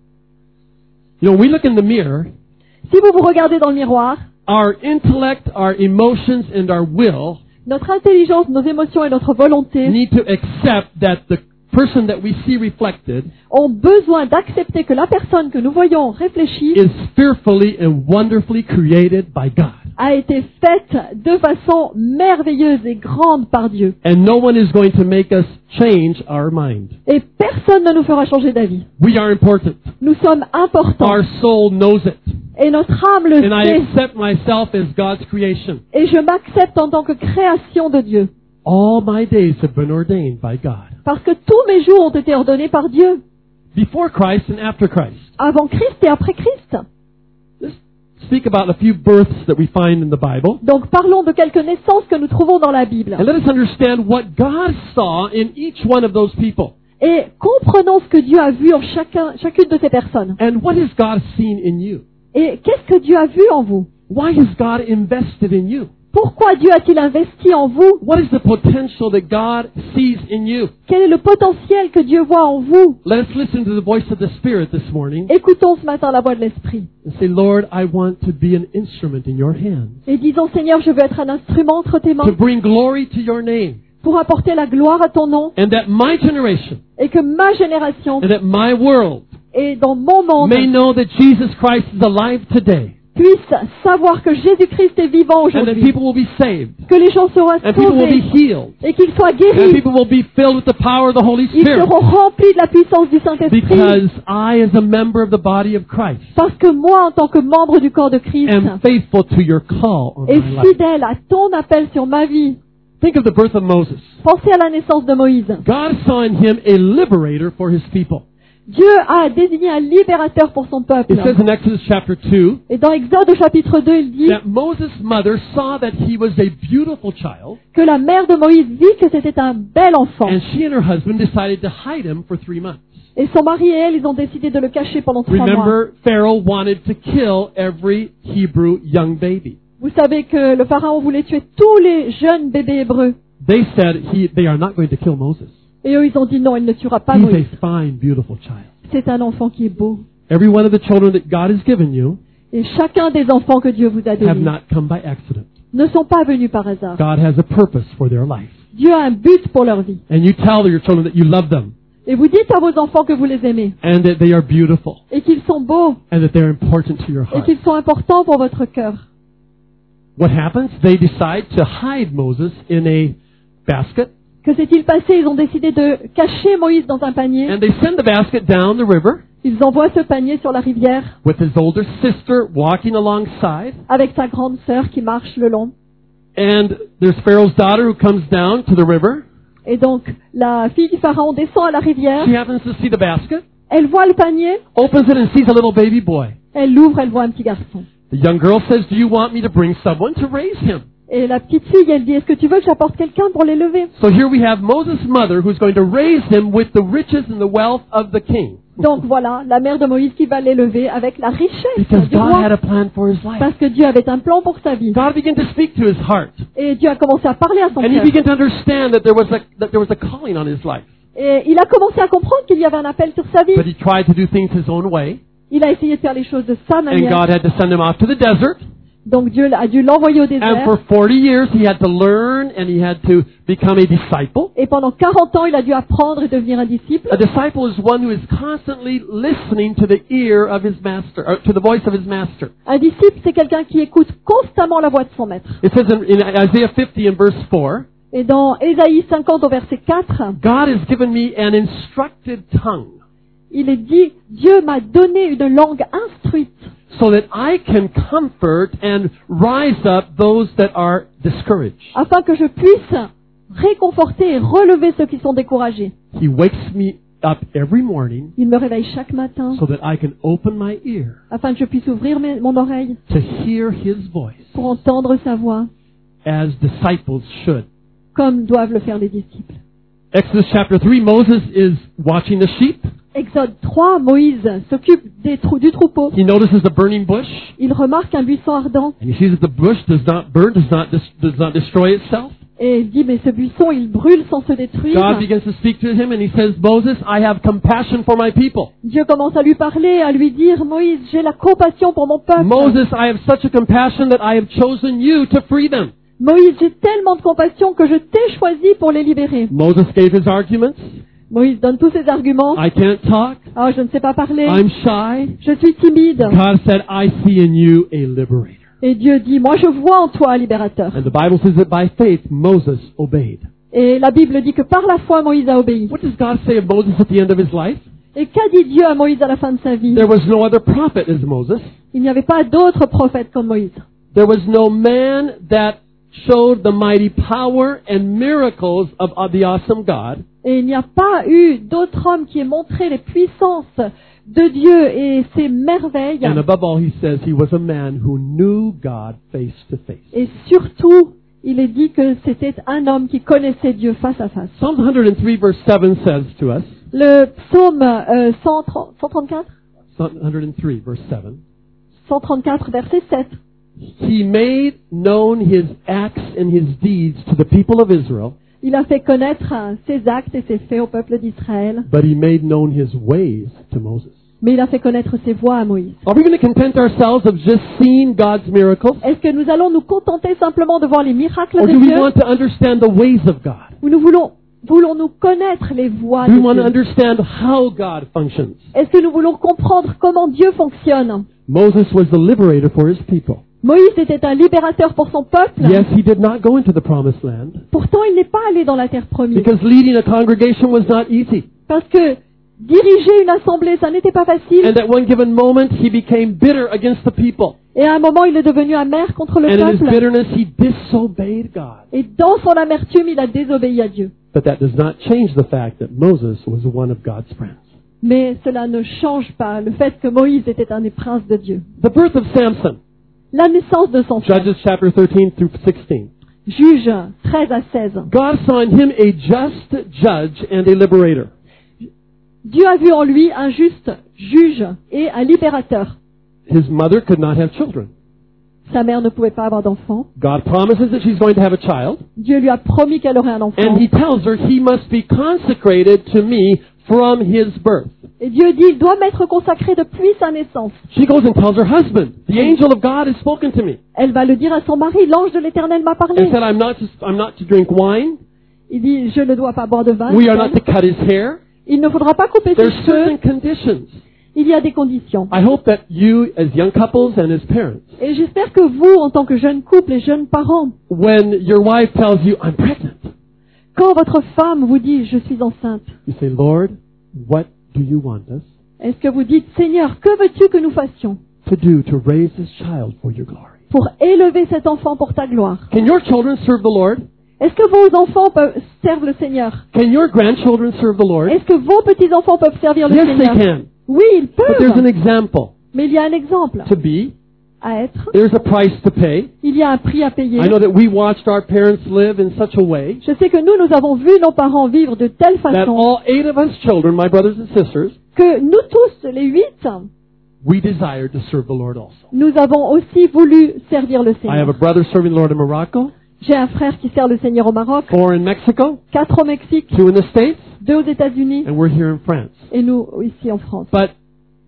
You know, we look in the mirror, Si vous vous regardez dans le miroir, our intellect, our emotions, and our will notre intelligence, nos émotions et notre volonté need to accept that the person that we see reflected ont besoin d'accepter que la personne que nous voyons réfléchir is fearfully and wonderfully created by God. a été faite de façon merveilleuse et grande par Dieu. And no one is going to make us change our mind. Et personne ne nous fera changer d'avis. We are important. Nous sommes importants. Our soul knows it. Et notre âme le And I sait. accept myself as God's creation. Et je m'accepte en tant que création de Dieu. All my days have been ordained by God. Parce que tous mes jours ont été ordonnés par Dieu. Before Christ and after Christ. Avant Christ et après Christ. Let's speak about a few births that we find in the Bible. Donc parlons de quelques naissances que nous trouvons dans la Bible. And let us understand what God saw in each one of those people. Et comprenons ce que Dieu a vu en chacun, chacune de ces personnes. And what has God seen in you? Et qu'est-ce que Dieu a vu en vous? Why has God invested in you? Pourquoi Dieu a-t-il investi en vous? What is the potential that God sees in you? Quel est le potentiel que Dieu voit en vous? Let us listen to the voice of the Spirit this morning Écoutons ce matin la voix de l'Esprit. and say, Lord, I want to be an instrument in your hands Et disons, Seigneur, je veux être un instrument entre tes to mains bring glory to your name, pour apporter la gloire à ton nom and that my generation et que ma génération and that my world et dans mon monde may know that Jesus Christ is alive today, puisse savoir que Jésus-Christ est vivant and that aujourd'hui, people will be saved, que les gens seront and people will be sauvés healed, et qu'ils soient and guéris. people will be filled with the power of the Holy Ils Spirit, seront remplis de la puissance du Saint-Esprit. because I, as a member of the body of Christ, Parce que moi, en tant que membre du corps de Christ, am faithful to your call on est my life. fidèle à ton appel sur ma vie. Think of the birth of Moses. Pensez à la naissance de Moïse. God saw in him a liberator for his people. Dieu a désigné un libérateur pour son peuple. It says in Exodus chapter two Et dans Exode au chapitre deux, il dit that Moses' mother saw that he was a beautiful child, que la mère de Moïse vit que c'était un bel enfant. and she and her husband decided to hide him for three months. Et son mari et elle, ils ont décidé de le cacher pendant trois mois. Remember, Pharaoh wanted to kill every Hebrew young baby. Vous savez que le pharaon voulait tuer tous les jeunes bébés hébreux. They said he, they are not going to kill Moses. Et eux, ils ont dit non, il ne tuera pas He's Moïse. a fine, beautiful child. C'est un enfant qui est beau. Every one of the children that God has given you Et chacun des enfants que Dieu vous a have donnés not come by accident. ne sont pas venus par hasard. God has a purpose for their life. Dieu a un but pour leur vie. And you tell your children that you love them, Et vous dites à vos enfants que vous les aimez. and that they are beautiful, Et qu'ils sont beaux. and that they're important to your Et heart. qu'ils sont importants pour votre cœur. What happens? They decide to hide Moses in a basket, Que s'est-il passé? Ils ont décidé de cacher Moïse dans un panier. and they send the basket down the river Ils envoient ce panier sur la rivière with his older sister walking alongside. avec sa grande sœur qui marche le long. And there's Pharaoh's daughter who comes down to the river. Et donc, la fille du pharaon descend à la rivière. She happens to see the basket, Elle voit le panier. opens it, and sees a little baby boy. Elle l'ouvre, elle voit un petit garçon. The young girl says, "Do you want me to bring someone to raise him?" Et la petite fille, elle dit, est-ce que tu veux que j'apporte quelqu'un pour l'élever? So here we have Moses' mother who's going to raise him with the riches and the wealth of the king. Donc voilà, la mère de Moïse qui va l'élever avec la richesse Because du God had roi. a plan for his life. Parce que Dieu avait un plan pour sa vie. God began to speak to his heart. Et Dieu a commencé à parler à son And he cœur. began to understand that there was a, that there was a calling on his life. Et il a commencé à comprendre qu'il y avait un appel sur sa vie. But he tried to do things his own way. Il a essayé de faire les choses de sa and manière. God had to send him off to the desert. Donc Dieu a dû l'envoyer au And désert. for forty years, he had to learn and he had to become a disciple. Et pendant quarante ans, il a dû apprendre et devenir un disciple. A disciple is one who is constantly listening to the ear of his master, or to the voice of his master. Un disciple, c'est quelqu'un qui écoute constamment la voix de son maître. It says in, in Isaiah fifty and verse four, Et dans Ésaïe cinquante au verset quatre, God has given me an instructed tongue il est dit, Dieu m'a donné une langue instruite so that I can comfort and rise up those that are discouraged. afin que je puisse réconforter et relever ceux qui sont découragés. He wakes me up every morning Il me réveille chaque matin so that I can open my ear afin que je puisse ouvrir mes- mon oreille to hear his voice pour entendre sa voix as disciples should. comme doivent le faire les disciples. Exodus chapter three, Moses is watching the sheep. Exode trois, Moïse s'occupe des trous, du troupeau. He notices a burning bush, Il remarque un buisson ardent and he sees that the bush does not burn, does not dis- does not destroy itself. et il dit, mais ce buisson, il brûle sans se détruire. God begins to speak to him, and he says, Moses, I have compassion for my people. Dieu commence à lui parler, à lui dire, Moïse, j'ai la compassion pour mon peuple. Moses, I have such a compassion that I have chosen you to free them. Moïse, j'ai tellement de compassion que je t'ai choisi pour les libérer. Moses gave his arguments. Moïse donne tous ses arguments. I can't talk. Ah, je ne sais pas parler. I'm shy. Je suis timide. God said, I see in you a liberator. Et Dieu dit, moi je vois en toi un libérateur. And the Bible says that by faith, Moses obeyed. Et la Bible dit que par la foi, Moïse a obéi. What does God say of Moses at the end of his life? Et qu'a dit Dieu à Moïse à la fin de sa vie? There was no other prophet as Moses. Il n'y avait pas d'autre prophète comme Moïse. There was no man that showed the mighty power and miracles of, of the awesome God. Et il n'y a pas eu d'autre homme qui ait montré les puissances de Dieu et ses merveilles. And above all, he says he was a man who knew God face to face. Et surtout, il est dit que c'était un homme qui connaissait Dieu face à face. Psalm one hundred three verse seven says to us, Le psaume euh, cent trente, cent trente-quatre, Psalm one hundred three verse seven, cent trente-quatre, verset sept. he made known his acts and his deeds to the people of Israel, Il a fait connaître euh, ses actes et ses faits au peuple d'Israël, but he made known his ways to Moses. mais il a fait connaître ses voies à Moïse. Are we going to content ourselves of just seeing God's miracles? Est-ce que nous allons nous contenter simplement de voir les miracles Or de do we Dieu, want to understand the ways of God? ou nous voulons, voulons-nous connaître les voies Do de we want to Dieu? understand how God functions? Est-ce que nous voulons comprendre comment Dieu fonctionne? Moses was the liberator for his people. Moïse était un libérateur pour son peuple. Yes, he did not go into the promised land Pourtant, il n'est pas allé dans la terre promise. because leading a congregation was not easy. Parce que diriger une assemblée, ça n'était pas facile. And at one given moment, he became bitter against the people. Et à un moment, il est devenu amer contre le And in his peuple. bitterness, he disobeyed God. Et dans son amertume, il a désobéi à Dieu. But that does not change the fact that Moses was one of God's friends. Mais cela ne change pas le fait que Moïse était un des princes de Dieu. The birth of Samson, La naissance de son frère. Judges chapter thirteen through sixteen. Juge treize à seize. God saw in him a just judge and a liberator. Dieu a vu en lui un juste juge et un libérateur. His mother could not have children. Sa mère ne pouvait pas avoir d'enfant. God promises that she's going to have a child, Dieu lui a promis qu'elle aurait un enfant. and he tells her he must be consecrated to me from his birth. Et Dieu dit, il doit m'être consacré depuis sa naissance. She goes and tells her husband, the angel of God has spoken to me, Elle va le dire à son mari, l'ange de l'Éternel m'a parlé. and said, I'm not to, I'm not to drink wine. Il dit, je ne dois pas boire de vin. We are not to cut his hair. Il ne faudra pas couper ses There's certain cheveux. conditions. Il y a des conditions. I hope that you, as young couples and as parents, Et j'espère que vous, en tant que jeunes couples et jeunes parents, when your wife tells you, I'm pregnant, quand votre femme vous dit, je suis enceinte, you say, Lord, what do you want us est-ce que vous dites, Seigneur, que veux-tu que nous fassions to do to raise this child for your glory? pour élever cet enfant pour ta gloire? Can your children serve the Lord? Est-ce que vos enfants peuvent servent le Seigneur? Can your grandchildren serve the Lord? Est-ce que vos petits-enfants peuvent servir le Yes, they Seigneur? can. Oui, ils But there's an peuvent. example. Mais il y a un exemple To be, à être. there's a price to pay. Il y a un prix à payer. I know that we watched our parents live in such a way Je sais que nous, nous avons vu nos parents vivre de telle that façon all eight of us children, my brothers and sisters, que nous tous, les huit, we desired to serve the Lord also. nous avons aussi voulu servir le I have a Seigneur. brother serving the Lord in Morocco, J'ai un frère qui sert le Seigneur au Maroc, four in Mexico, quatre au Mexique, two in the States, deux aux États-Unis and we're here in France. et nous ici en France. But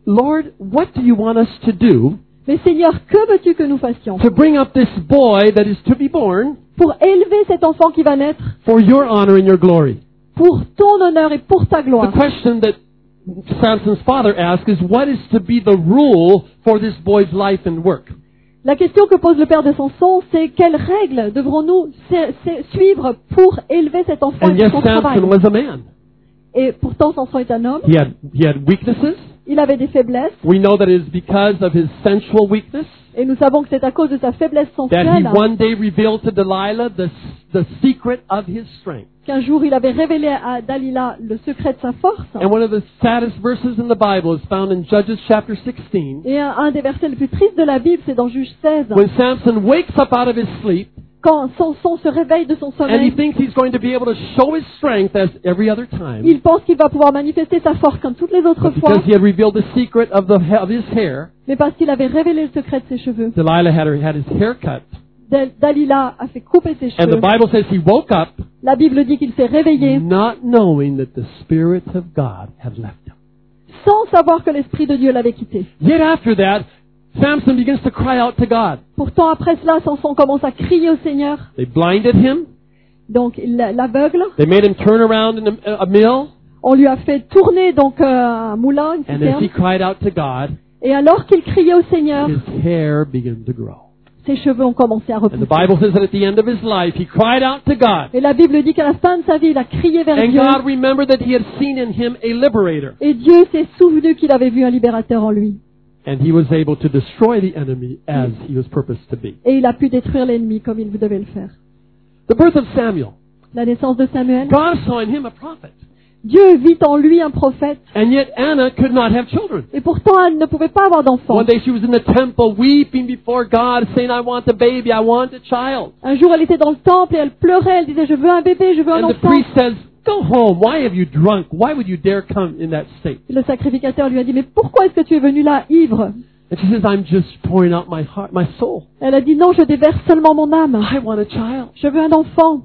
Lord, what do you want us to do Mais Seigneur, que veux-tu que nous fassions to bring up this boy that is to be born pour élever cet enfant qui va naître for your honor and your glory? pour ton honneur et pour ta The gloire? question that Samson's father asked is, what is to be the rule for this boy's life and work? La question que pose le père de Samson, c'est quelles règles devrons-nous se- se- suivre pour élever cet enfant And et yes, pour son travail? Samson was a man. Et pourtant, Samson est un homme. He had, he had weaknesses. Il avait des faiblesses. We know that it is because of his sensual weakness Et nous savons que c'est à cause de sa faiblesse that he sensuelle one day revealed to Delilah the, the secret of his strength. qu'un jour il avait révélé à Dalila le secret de sa force. And one of the saddest verses in the Bible is found in Judges chapter sixteen. Et un, un des versets les plus tristes de la Bible, c'est dans Juge seize. When Samson wakes up out of his sleep Quand Samson se réveille de son and he sommeil, thinks he's going to be able to show his strength as every other time. il pense qu'il va pouvoir manifester sa force comme toutes les autres But fois, because he had revealed the secret of, the, of his hair, mais parce qu'il avait révélé le secret de ses cheveux. Delilah had, her, had his hair cut. Dal- Dalila a fait couper ses And the cheveux. Bible says he woke up La Bible dit qu'il s'est réveillé not knowing that the Spirit of God had left him. sans savoir que l'Esprit de Dieu l'avait quitté. Yet after that, Samson begins to cry out to God. Pourtant, après cela, Samson commence à crier au Seigneur. They blinded him. Donc, il l'aveugle. They made him turn around in a, a mill. On lui a fait tourner donc euh, un moulin, une And as he citerne. cried out to God, Et alors qu'il criait au Seigneur, his hair began to grow. ses cheveux ont commencé à And the repousser. Bible says that at the end of his life, he cried out to God. Et la Bible dit qu'à la fin de sa vie, il a crié vers And Dieu. God remembered that he had seen in him a liberator. Et Dieu s'est souvenu qu'il avait vu un libérateur en lui. And he was able to destroy the enemy as he was purposed to be. Et il a pu détruire l'ennemi comme il devait le faire. The birth of Samuel. La naissance de Samuel. God saw in him a prophet. Dieu vit en lui un prophète. And yet Anna could not have children. Et pourtant, elle ne pouvait pas avoir d'enfant. One day she was in the temple weeping before God, saying, I want a baby, I want a child. Un jour, elle était dans le temple et elle pleurait. Elle disait, je veux un bébé, je veux un And the enfant. priest says, go home. Why have you drunk? Why would you dare come in that state? Le sacrificateur lui a dit, mais pourquoi est-ce que tu es venu là ivre? And she says, I'm just pouring out my heart, my soul. Elle a dit, non, je déverse seulement mon âme. I want a child. Je veux un enfant.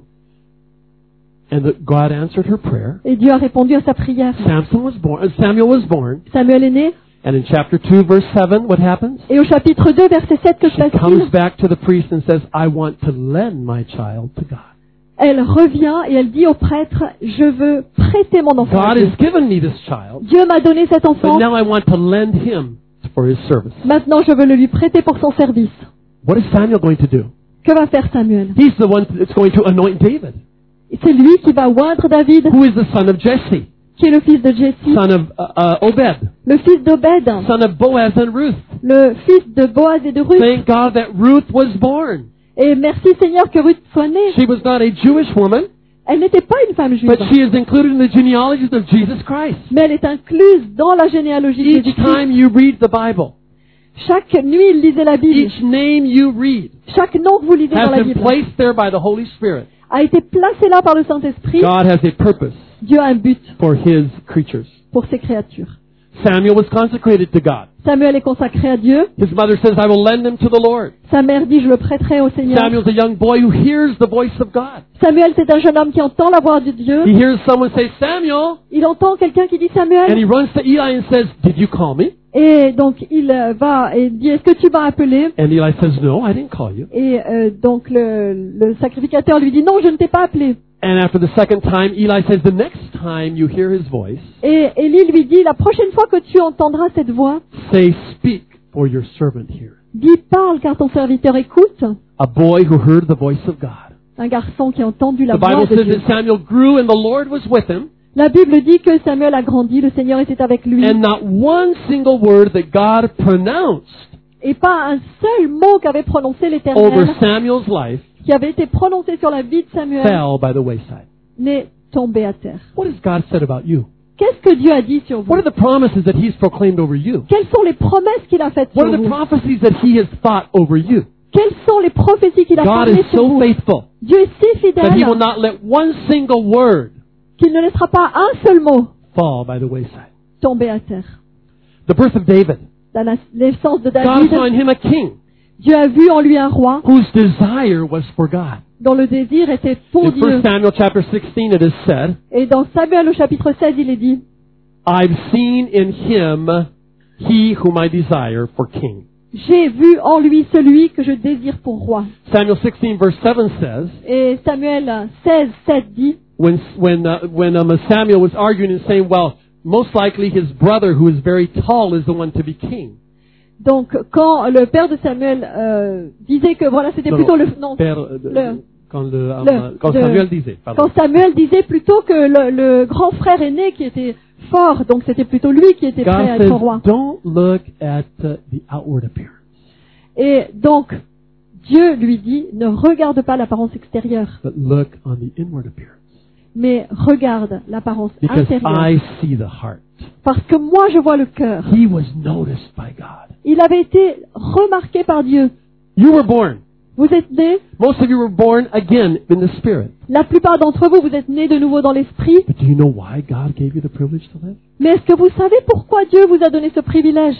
And the, God answered her prayer. Et Dieu a répondu à sa prière. Samson was born, uh, Samuel was born. Samuel est né. And in chapter two, verse seven, what happens? Et au chapitre deux, verset sept, que se She comes passe-t-il? back to the priest and says, I want to lend my child to God. Elle revient et elle dit au prêtre, je veux prêter mon enfant à God Dieu. has given me this child, Dieu m'a donné cet enfant. but now I want to lend him for his service. Maintenant, je veux le lui prêter pour son service. What is Samuel going to do? Que va faire Samuel? He's the one that's going to anoint David, C'est lui qui va oindre David, who is the son of Jesse, qui est le fils de Jesse, son of uh, uh, Obed, le fils d'Obed, son of Boaz and Ruth. le fils de Boaz et de Ruth. Thank God that Ruth was born. Et merci Seigneur que Ruth soit née. She was not a Jewish woman, Elle n'était pas une femme juive, but she is included in the genealogies of Jesus Christ. mais elle est incluse dans la généalogie de Each Jésus-Christ. time you read the Bible, Chaque nuit, il lisait la Bible. each name you read Chaque nom que vous lisez dans has la been Bible placed there by the Holy Spirit. a été placé là par le Saint-Esprit. God has a purpose Dieu a un but for His creatures. pour ses créatures. Samuel was consecrated to God. Samuel est consacré à Dieu. His mother says, I will lend him to the Lord. Sa mère dit, je le prêterai au Seigneur. Samuel's a young boy who hears the voice of God. Samuel, c'est un jeune homme qui entend la voix de Dieu. He hears someone say, Samuel, Il entend quelqu'un qui dit and Samuel. he runs to Eli and says, did you call me? Et donc, il euh, va et dit, est-ce que tu m'as appelé? And Eli says, no, I didn't call you. Et euh, donc, le, le sacrificateur lui dit, non, je ne t'ai pas appelé. And after the second time, Eli says, the next time you hear his voice, Et Élie lui dit, la prochaine fois que tu entendras cette voix, say, speak, for your servant hears. dis, parle, car ton serviteur écoute. A boy who heard the voice of God. Un garçon qui a entendu la The voix Bible de says Dieu. that Samuel grew and the Lord was with him, La Bible dit que Samuel a grandi, le Seigneur était avec lui. and not one single word that God pronounced Et pas un seul mot qu'avait prononcé over l'Éternel, Samuel's life qui avait été prononcé sur la vie de Samuel, fell by the wayside. n'est tombé à terre. What has God said about you? Qu'est-ce que Dieu a dit sur vous? What are the promises that He's proclaimed over you? Quelles sont les promesses qu'il a faites What sur are the vous? prophecies that He has thought over you? Quelles sont les prophéties qu'il a God parlé is sur so vous? faithful Dieu est si that He will fidèle not let one single word qu'il ne laissera pas un seul mot fall by the wayside. tomber à terre. The birth of David. La na- naissance de God David, saw in him a king Dieu a vu en lui un roi whose desire was for God. dont le désir était pour In Dieu. First Samuel chapter sixteen it is said, Et dans Samuel au chapitre seize, il est dit, I've seen in him he whom I desire for king. J'ai vu en lui celui que je désire pour roi. Samuel sixteen verse seven says, Et Samuel seize, sept dit, when, when, uh, when um, Samuel was arguing and saying, well, most likely his brother who is very tall is the one to be king. donc quand le père de Samuel euh, disait que voilà, c'était Non, plutôt non, le... Non, père, euh, de- le- quand, le, um, le- quand de- Samuel disait, pardon. quand Samuel disait plutôt que le, le grand frère aîné qui était fort, donc c'était plutôt lui qui était prêt à God être says, roi. don't look at uh, the outward appearance. Et donc, Dieu lui dit, ne regarde pas l'apparence extérieure, But look on the inward appearance. mais regarde l'apparence Because intérieure. I see the heart. Parce que moi, je vois le cœur. He was noticed by God. Il avait été remarqué par Dieu. You were born. Vous êtes nés, Most of you were born again in the Spirit. la plupart d'entre vous, vous êtes nés de nouveau dans l'esprit. But do you know why God gave you the privilege to live? Mais est-ce que vous savez pourquoi Dieu vous a donné ce privilège?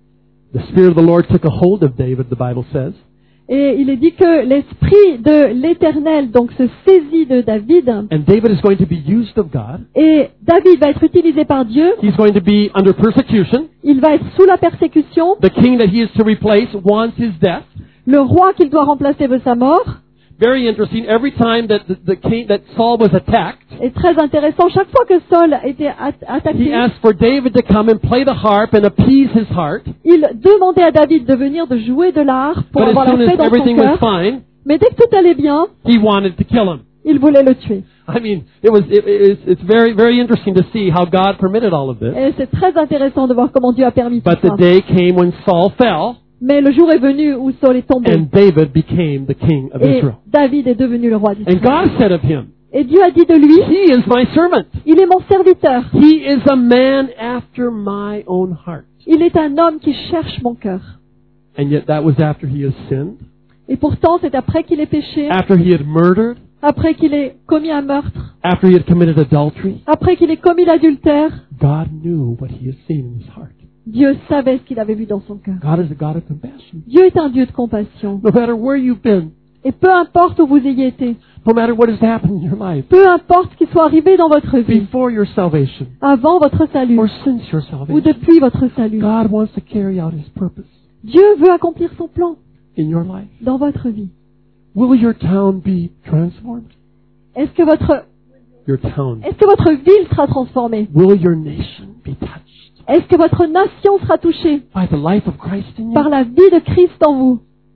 The Spirit of the Lord took a hold of David, the Bible says. Et il est dit que l'esprit de l'Éternel donc se saisit de David. And David is going to be used of God. Et David va être utilisé par Dieu. He's going to be under persecution. Il va être sous la persécution. The king that he is to replace wants his death. Le roi qu'il doit remplacer veut sa mort. Very interesting. Every time that the, the king, that Saul was attacked, Et très intéressant, chaque fois que Saul était at- he attaqué, asked for David to come and play the harp and appease his heart. il demandait à David de venir de jouer de l'harpe pour But avoir as la soon paix as dans son everything was cœur. fine, Mais dès que tout allait bien, he wanted to kill him. il voulait le tuer. I mean, it was it, it's, it's very very interesting to see how God permitted all of this. Et c'est très intéressant de voir comment Dieu a permis tout But ça. the day came when Saul fell, Mais le jour est venu où Saul est tombé. and David became the king of Et Israel. David est devenu le roi And d'Israël. God said of him, Et Dieu a dit de lui, "He is my servant. il est mon serviteur. He is a man after my own heart." Il est un homme qui cherche mon cœur. And yet that was after he has sinned, Et pourtant, c'est après qu'il ait péché, after he had murdered, après qu'il ait commis un meurtre, after he had committed adultery. après qu'il ait commis l'adultère. God knew what he had seen in his heart. Dieu savait ce qu'il avait vu dans son cœur. God is a God of compassion. Dieu est un Dieu de compassion. No matter where you've been, Et peu importe où vous ayez été, no matter what has happened in your life, peu importe ce qui soit arrivé dans votre vie, before your salvation avant votre salut or since your ou salvation, depuis votre salut, God wants to carry out his purpose Dieu veut accomplir son plan in your life. dans votre vie. Will your town be transformed? Est-ce que votre, Your town. est-ce que votre ville sera transformée? Will your nation be touched Est-ce que votre nation sera touchée by the life of Christ in par you? la vie de Christ en vous?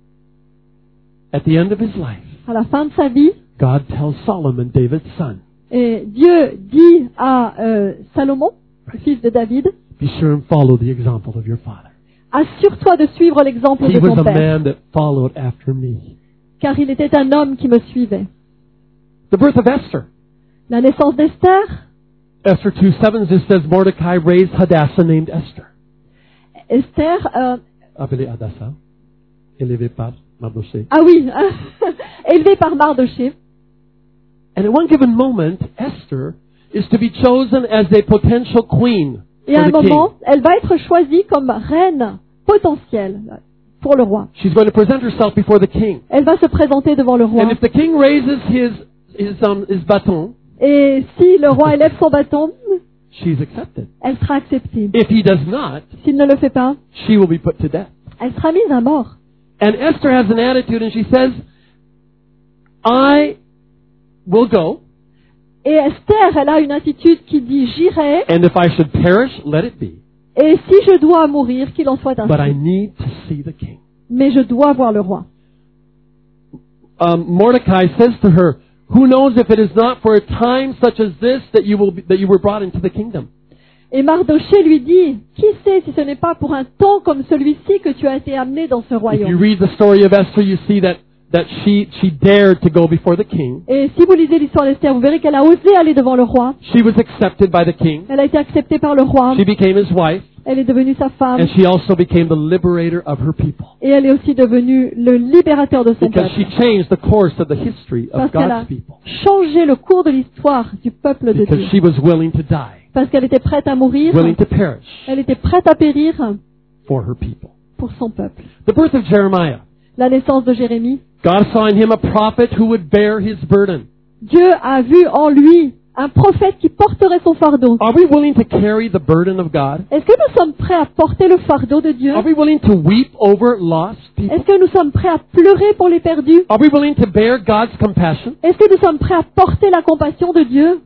At the end of his life, À la fin de sa vie, God tells Solomon, David's son, et Dieu dit à euh, Salomon, le fils de David, be sure and follow the example of your father. assure-toi de suivre l'exemple He de was ton a père, man that followed after me. car il était un homme qui me suivait. The birth of Esther. La naissance d'Esther, Esther two seven just says Mordecai raised Hadassah named Esther. Esther, euh, Appelée Hadassah, élevée par Mardochée. ah oui, élevée par Mardoché. And at one given moment, Esther is to be chosen as a potential queen Et à un for the king. moment, elle va être choisie comme reine potentielle pour le roi. She's going to present herself before the king. Elle va se présenter devant le roi. And if the king raises his his um his baton, Et si le roi élève son bâton, she's accepted. elle sera acceptée. If he does not, S'il ne le fait pas, she will be put to death. elle sera mise à mort. And Esther has an attitude, and she says, "I will go, Et Esther, elle a une attitude qui dit j'irai, and if I should perish, let it be. et si je dois mourir, qu'il en soit But I ainsi. need to see the king." Mais je dois voir le roi. Um, Mordecai says to her, "Who knows if it is not for a time such as this that you will be, that you were brought into the kingdom?" Et Mardoché lui dit, qui sait si ce n'est pas pour un temps comme celui-ci que tu as été amené dans ce If you royaume. read the story of Esther, you see that that she she dared to go before the king. Et si vous lisez l'histoire d'Esther, vous verrez qu'elle a osé aller devant le roi. She was accepted by the king. Elle a été acceptée par le roi. She became his wife, Elle est devenue sa femme. and she also became the liberator of her people Et elle est aussi devenue le libérateur de son because peuple. she changed the course of the history of Parce qu'elle a God's people changé le cours de l'histoire du peuple de because Dieu. she was willing to die, Parce qu'elle était prête à mourir. willing to perish Elle était prête à périr for her people. pour son peuple. The birth of Jeremiah. La naissance de Jérémie. God saw in him a prophet who would bear his burden. Dieu a vu en lui un prophète qui porterait son fardeau. Are we willing to carry the burden of God? Est-ce que nous sommes prêts à porter le fardeau de Dieu? Are we willing to weep over lost people? Est-ce que nous sommes prêts à pleurer pour les perdus? Are we willing to bear God's compassion? Est-ce que nous sommes prêts à porter la compassion de Dieu?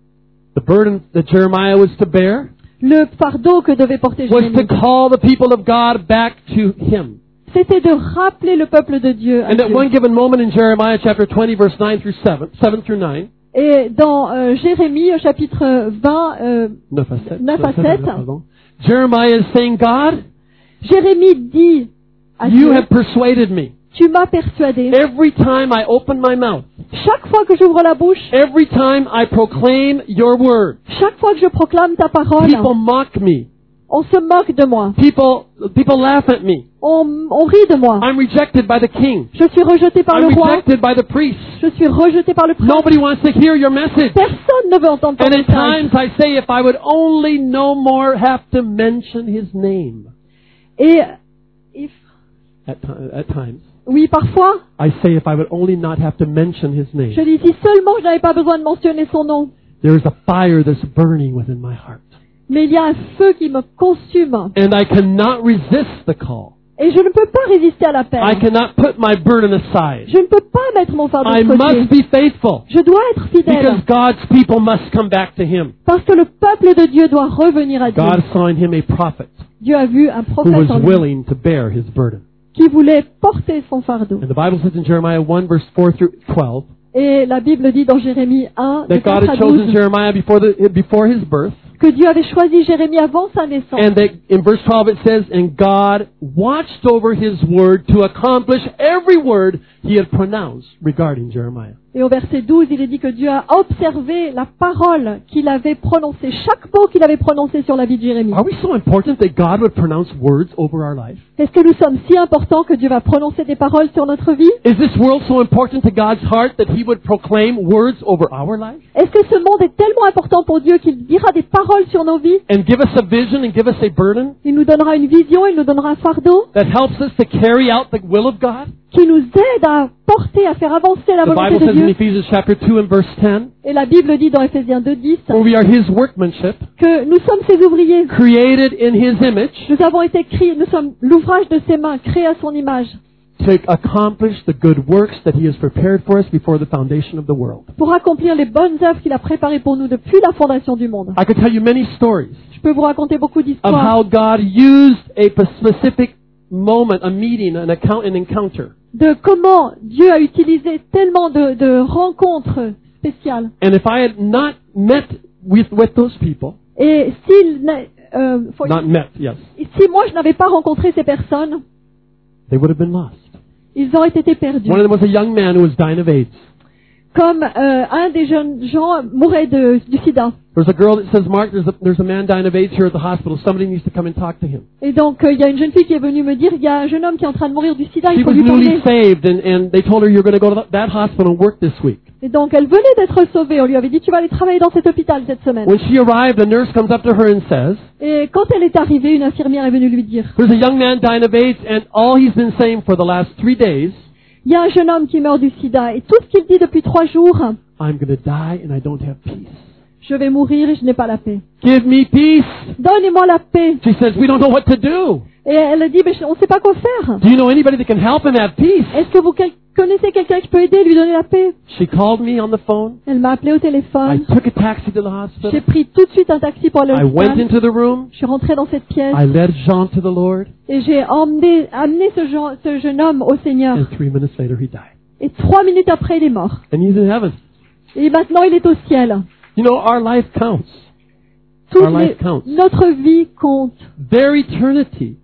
The burden that Jeremiah was to bear Le fardeau que devait porter was to Jérémie, call the people of God back to Him. c'était de rappeler le peuple de Dieu à And at Dieu. one given moment in Jeremiah chapter twenty, verse nine through seven, seven through nine, Et dans euh, Jérémie, au chapitre vingt, euh, neuf à sept, neuf à sept, pardon, Jeremiah is saying, God, Jérémie dit à you Dieu, have persuaded me. tu m'as persuadé. Every time I open my mouth, Chaque fois que j'ouvre la bouche, every time I proclaim your word, chaque fois que je proclame ta parole, people mock me. on se moque de moi. People, people laugh at me. On, on rit de moi. I'm rejected by the king. Je suis rejeté par I'm le roi. rejected by the priest. Je suis rejeté par le prince. Nobody wants to hear your message. Personne ne veut entendre ton And at message. times I say, if I would only no more have to mention his name. Et if- At, ti- at times, oui, parfois, I say, if I would only not have to mention his je name. dis si seulement je n'avais pas besoin de mentionner son nom. There is a fire that's burning within my heart. Mais il y a un feu qui me consume. And I cannot resist the call. Et je ne peux pas résister à I l'appel. cannot put my burden aside. Je ne peux pas mettre mon fardeau I de must côté. be faithful. Je dois être fidèle. Because God's people must come back to him. Parce que le peuple de Dieu doit revenir à Dieu. God saw in him a prophet Dieu a vu un who prophète en was lui willing to bear his burden. qui voulait porter son fardeau. And the Bible says in Jeremiah one verse four through twelve Et la Bible dit dans Jérémie un, de that God quatre à had chosen douze, Jeremiah before the before his birth. que Dieu avait choisi Jérémie avant sa naissance. And that in verse twelve it says, and God watched over his word to accomplish every word he had pronounced regarding Jeremiah. Et au verset douze, il est dit que Dieu a observé la parole qu'il avait prononcée, chaque mot qu'il avait prononcé sur la vie de Jérémie. Are we so important that God would pronounce words over our life? Est-ce que nous sommes si importants que Dieu va prononcer des paroles sur notre vie? Is this world so important to God's heart that he would proclaim words over our life? Est-ce que ce monde est tellement important pour Dieu qu'il dira des paroles sur nos vies? And give us a vision and give us a burden Il nous donnera une vision, il nous donnera un fardeau that helps us to carry out the will of God? qui nous aide à porter, à faire avancer la The volonté Bible de says in Dieu. Ephesians chapter two and verse ten, Et la Bible dit dans Éphésiens deux dix for we are his workmanship, que nous sommes ses ouvriers. created in his image Nous avons été créés, nous sommes l'ouvrage de ses mains, créés à son image, to accomplish the good works that he has prepared for us before the foundation of the world. pour accomplir les bonnes œuvres qu'il a préparées pour nous depuis la fondation du monde. I could tell you many stories Je peux vous raconter beaucoup of d'histoires how God used a specific moment, a meeting, an account, an encounter. de comment Dieu a utilisé tellement de, de rencontres spéciales. And if I had not met with, with those people, Et s'il n'a- euh, faut- not met, yes, si moi je n'avais pas rencontré ces personnes, they would have been lost. ils auraient été perdus. One of them was a young man who was dying of AIDS. Comme euh, un des jeunes gens mourait de, du sida. There's a girl that says, Mark, there's a, there's a man dying of AIDS here at the hospital. Somebody needs to come and talk to him. Et donc euh, il y a une jeune fille qui est venue me dire, il y a un jeune homme qui est en train de mourir du sida, She il faut was lui newly parler. saved, and, and they told her, you're going to go to that hospital and work this week. Et donc elle venait d'être sauvée, on lui avait dit, tu vas aller travailler dans cet hôpital cette semaine. When she arrived, the nurse comes up to her and says, Et quand elle est arrivée, une infirmière est venue lui dire, there's a young man dying of AIDS, and all he's been saying for the last three days, il y a un jeune homme qui meurt du sida, et tout ce qu'il dit depuis trois jours, I'm going to die and I don't have peace. je vais mourir et je n'ai pas la paix. Give me peace. Donnez-moi la paix. She says, we don't know what to do. Et elle a dit, mais on ne sait pas quoi faire. Do you know anybody that can help him have peace? Est-ce que vous quel- connaissez quelqu'un qui peut aider, lui donner la paix? She called me on the phone. Elle m'a appelé au I téléphone. took a taxi to the J'ai hospital. pris tout de suite un taxi pour aller à I went l'hôpital. into the room. Je suis rentrée dans cette pièce I led Jean to the Lord. et j'ai emmené, amené ce, jeune- ce jeune homme au Seigneur. And three minutes later, he died. Et trois minutes après, il est mort. And he's in heaven. Et maintenant, il est au ciel. You know, our life counts. Toutes Our life les- counts. notre vie compte. Their eternity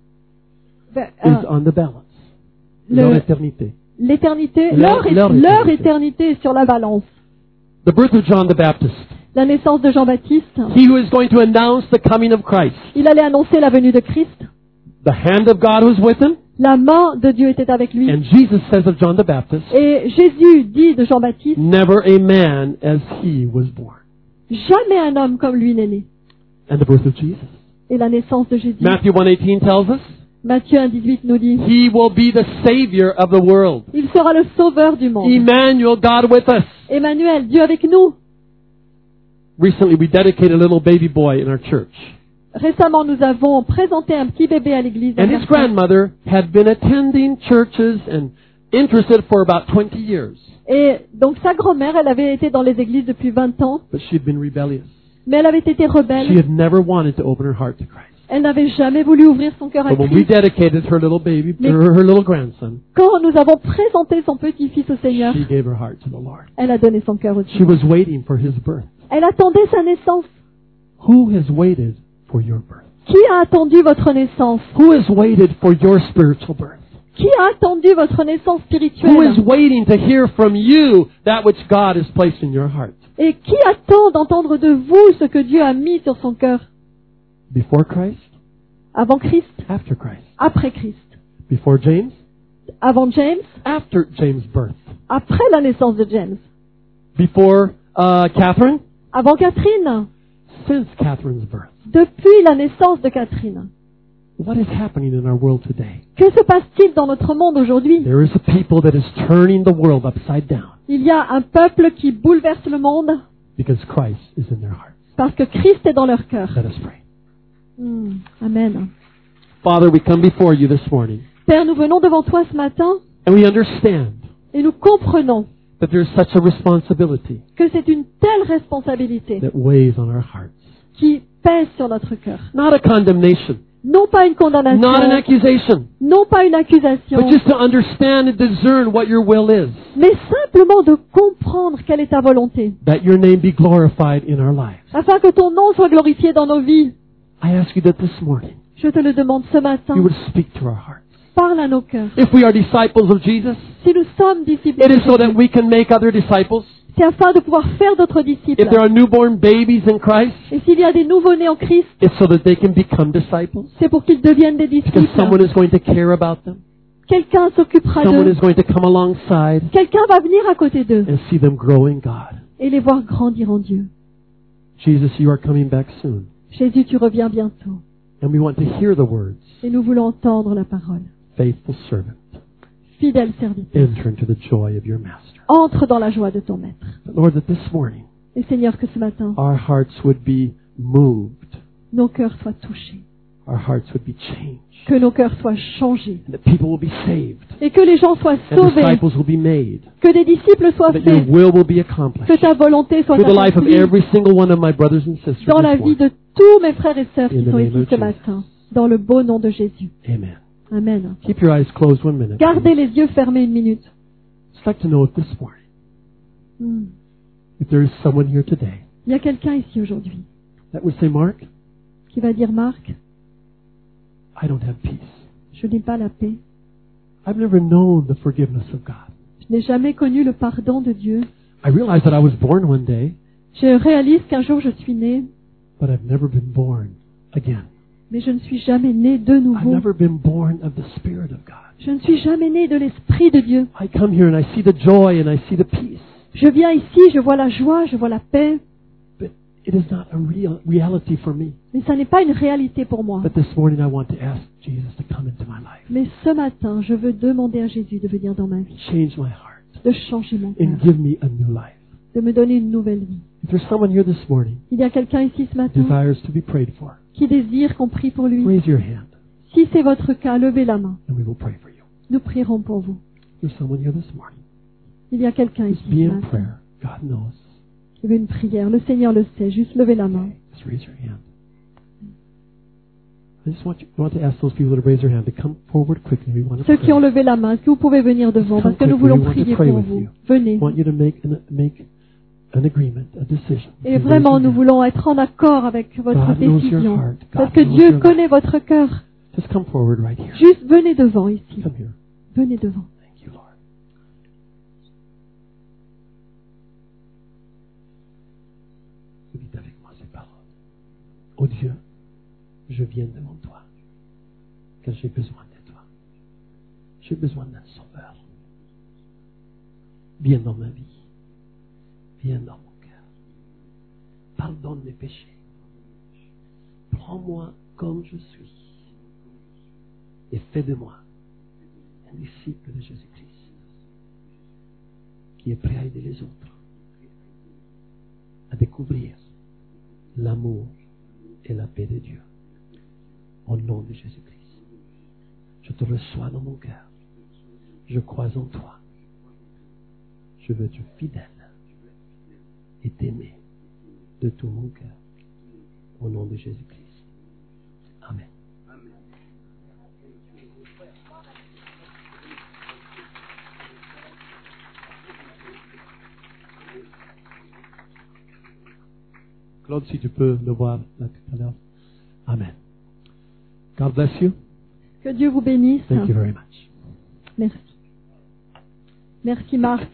Ben, is euh, on the balance. le- Leur éternité. L'éternité, Leur- leur, leur leur éternité. éternité est sur la balance. The birth of John the Baptist. La naissance de Jean-Baptiste, He who is going to announce the coming of Christ. il allait annoncer la venue de Christ. The hand of God was with him. La main de Dieu était avec lui. And Jesus says of John the Baptist, Et Jésus dit de Jean-Baptiste, never a man as he was born. jamais un homme comme lui n'est né. And the birth of Jesus. Et la naissance de Jésus. Matthew one eighteen tells us, Matthieu un dix-huit nous dit, he will be the Savior of the world. il sera le sauveur du monde. Emmanuel, God with us. Emmanuel, Dieu avec nous. recently we dedicated a little baby boy in our church. Récemment, nous avons présenté un petit bébé à l'église. And his grandmother had been attending churches and interested for about twenty years. Et donc sa grand-mère, elle avait été dans les églises depuis vingt ans, But she had been rebellious. mais elle avait été She rebelle. had never wanted to open her heart to Christ. Elle n'avait jamais voulu ouvrir son cœur à But when we Christ. dedicated her little baby, Mais- her, her little grandson, Quand nous avons présenté son petit-fils au Seigneur, she gave her heart to the Lord. elle a donné son cœur au She Seigneur. was waiting for his birth. Elle attendait sa naissance. Who has waited for your birth? Qui a attendu votre naissance? Who has waited for your spiritual birth? Qui a attendu votre naissance Who is spirituelle? waiting to hear from you that which God has placed in your heart? Et qui attend d'entendre de vous ce que Dieu a mis sur son cœur? Before Christ? Avant Christ? After Christ? Après Christ? Before James? Avant James? After James' birth? Après la naissance de James? Before uh, Catherine? Avant Catherine? Since Catherine's birth? Depuis la naissance de Catherine? What is happening in our world today? Que se passe-t-il dans notre monde aujourd'hui? There is a people that is turning the world upside down Il y a un peuple qui bouleverse le monde because Christ is in their hearts. parce que Christ est dans leur cœur. Let us pray. Hmm. Amen. Father, we come before you this morning, Père, nous venons devant toi ce matin and we understand et nous comprenons that there is such a responsibility que c'est une telle responsabilité that weighs on our hearts. qui pèse sur notre cœur. Not a condemnation, Non pas une not an condamnation, accusation, non pas une accusation, but just to understand and discern what your will is, mais simplement de comprendre quelle est ta volonté, that your name be glorified in our lives. afin que ton nom soit glorifié dans nos vies. I ask you that this morning Je te le demande ce matin. you would speak to our hearts. Parle à nos cœurs. If we are disciples of Jesus, Si nous sommes disciples, it de is so that Jésus, we can make other disciples. c'est afin de pouvoir faire d'autres disciples. If there are newborn babies in Christ, Et s'il y a des nouveau-nés en Christ, it's so that they can become disciples. c'est pour qu'ils deviennent des Because disciples. someone is going to care about them. Quelqu'un s'occupera Someone d'eux. is going to come alongside Quelqu'un va venir à côté d'eux and see them grow in God. et les voir grandir en Dieu. Jesus, you are coming back soon. Jésus, tu reviens bientôt. And we want to hear the words, Et nous voulons entendre la parole. faithful servant, Fidèle serviteur, enter into the joy of your master. entre dans la joie de ton maître. But Lord, that this morning Et Seigneur, que ce matin, our hearts would be moved, nos cœurs soient touchés, our hearts would be changed, que nos cœurs soient changés, and that people will be saved, et que les gens soient and sauvés, disciples will be made, que des disciples soient that your faits, will will be accomplished que ta volonté soit through the life of accomplie every single one of my brothers and sisters dans this la vie morning. de tous mes frères et sœurs In qui the sont name ici of ce Jesus. matin, dans le beau nom de Jésus. Amen. Amen. Keep your eyes closed one minute. Gardez les yeux fermés une minute. I'd like to know if this morning, Hmm. if there is someone here today Il y a quelqu'un ici aujourd'hui that would say, Mark, qui va dire, Marc, I don't have peace. je n'ai pas la paix. I've never known the forgiveness of God. Je n'ai jamais connu le pardon de Dieu. I realize that I was born one day, Je réalise qu'un jour je suis né, but I've never been born again. mais je ne suis jamais né de I've nouveau. never been born of the Spirit of God. Je ne suis jamais né de l'Esprit de Dieu. I come here and I see the joy and I see the peace, Je viens ici, je vois la joie, je vois la paix, but it is not a real reality for me. mais ça n'est pas une réalité pour moi. But this morning I want to ask Jesus to come into my life, Mais ce matin, je veux demander à Jésus de venir dans ma vie, change my heart, de changer mon and cœur, give me a new life. de me donner une nouvelle vie. If there's someone here this morning Il y a quelqu'un ici ce who matin desires to be prayed for, qui désire qu'on prie pour lui. raise your hand Si c'est votre cas, levez la main. and we will pray for you. Nous prierons pour vous. There's someone here this morning. Il y a quelqu'un Just ici be ce in matin prayer. God knows. qui veut une prière. Le Seigneur le sait. Juste levez la main. Just raise your hand. I just want you want to ask those people to raise their hand to come forward quickly. We want to Ceux pray. qui ont levé la main, est-ce que vous pouvez venir devant parce que nous voulons prier pour vous. Venez. I want you to make an, make an agreement, a decision. Et You raise vraiment, your nous hand. voulons être en accord avec votre God knows your décision. heart. God Parce que knows Dieu your connaît votre cœur. Just come forward right here. Juste venez devant ici. Come here. Venez devant. Thank you, Lord. Dites avec moi ces paroles. Oh Dieu, je viens devant toi, car j'ai besoin de toi. J'ai besoin d'un sauveur. Viens dans ma vie. Viens dans mon cœur. Pardonne mes péchés. Prends-moi comme je suis. Et fais de moi un disciple de Jésus-Christ qui est prêt à aider les autres à découvrir l'amour et la paix de Dieu. Au nom de Jésus-Christ. Je te reçois dans mon cœur. Je crois en toi. Je veux être fidèle et t'aimer de tout mon cœur. Au nom de Jésus-Christ. Amen. Claude, si tu peux le voir là tout à l'heure. Amen. God bless you. Que Dieu vous bénisse. Thank you very much. Merci. Merci Marc.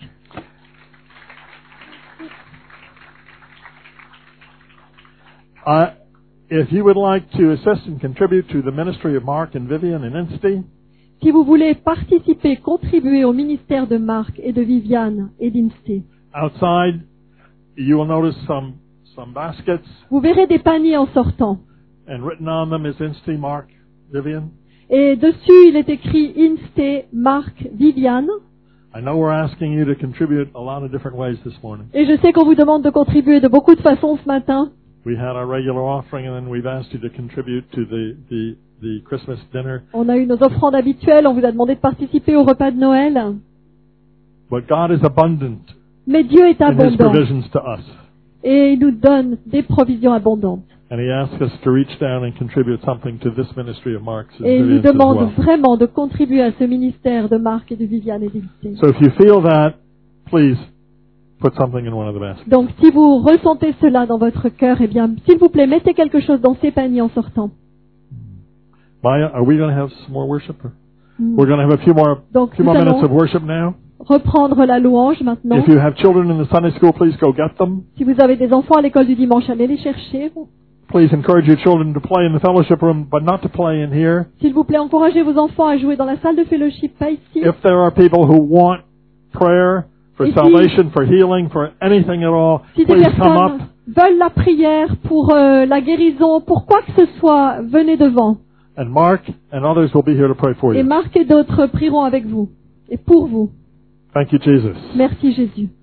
Uh, if you would like to assist and contribute to the ministry of Mark and Vivian in Insti, Si vous voulez participer, contribuer au ministère de Marc et de Viviane et d'Insti, outside you will notice some some baskets, vous verrez des paniers en sortant. and written on them is Insti, Mark, Vivian. Et dessus, il est écrit Insti, Marc, Viviane. I know we're asking you to contribute a lot of different ways this morning. Et je sais qu'on vous demande de contribuer de beaucoup de façons ce matin. We had our regular offering, and then we've asked you to contribute to the, the, the Christmas dinner. On a eu nos offrandes habituelles, on vous a demandé de participer au repas de Noël. But God is abundant Mais Dieu est in His abondant provisions to us. et il nous donne des provisions abondantes. And He asks us to reach down and contribute something to this ministry of Mark's and Et il nous Vivian's as demande well. vraiment de contribuer à ce ministère de Marc et de Viviane et d'Insti. So if you feel that, please put something in one of the baskets. Donc si vous ressentez cela dans votre cœur, eh bien, s'il vous plaît, mettez quelque chose dans ces paniers en sortant. Maya, are we going to have some more worship? Or Hmm. we're going to have a few more, Donc few nous more minutes allons of worship now. reprendre la louange maintenant. If you have children in the Sunday school, please go get them. Si vous avez des enfants à l'école du dimanche, allez les chercher. Please encourage your children to play in the fellowship room, but not to play in here. S'il vous plaît, encouragez vos enfants à jouer dans la salle de fellowship, pas ici. If there are people who want prayer for Et si- salvation, for healing, for anything at all, Si des please come up. personnes veulent la prière pour euh, la guérison, pour quoi que ce soit, venez devant. And Mark and others will be here to pray for Et you. Marc et d'autres prieront avec vous et pour vous. Thank you, Jesus. Merci Jésus.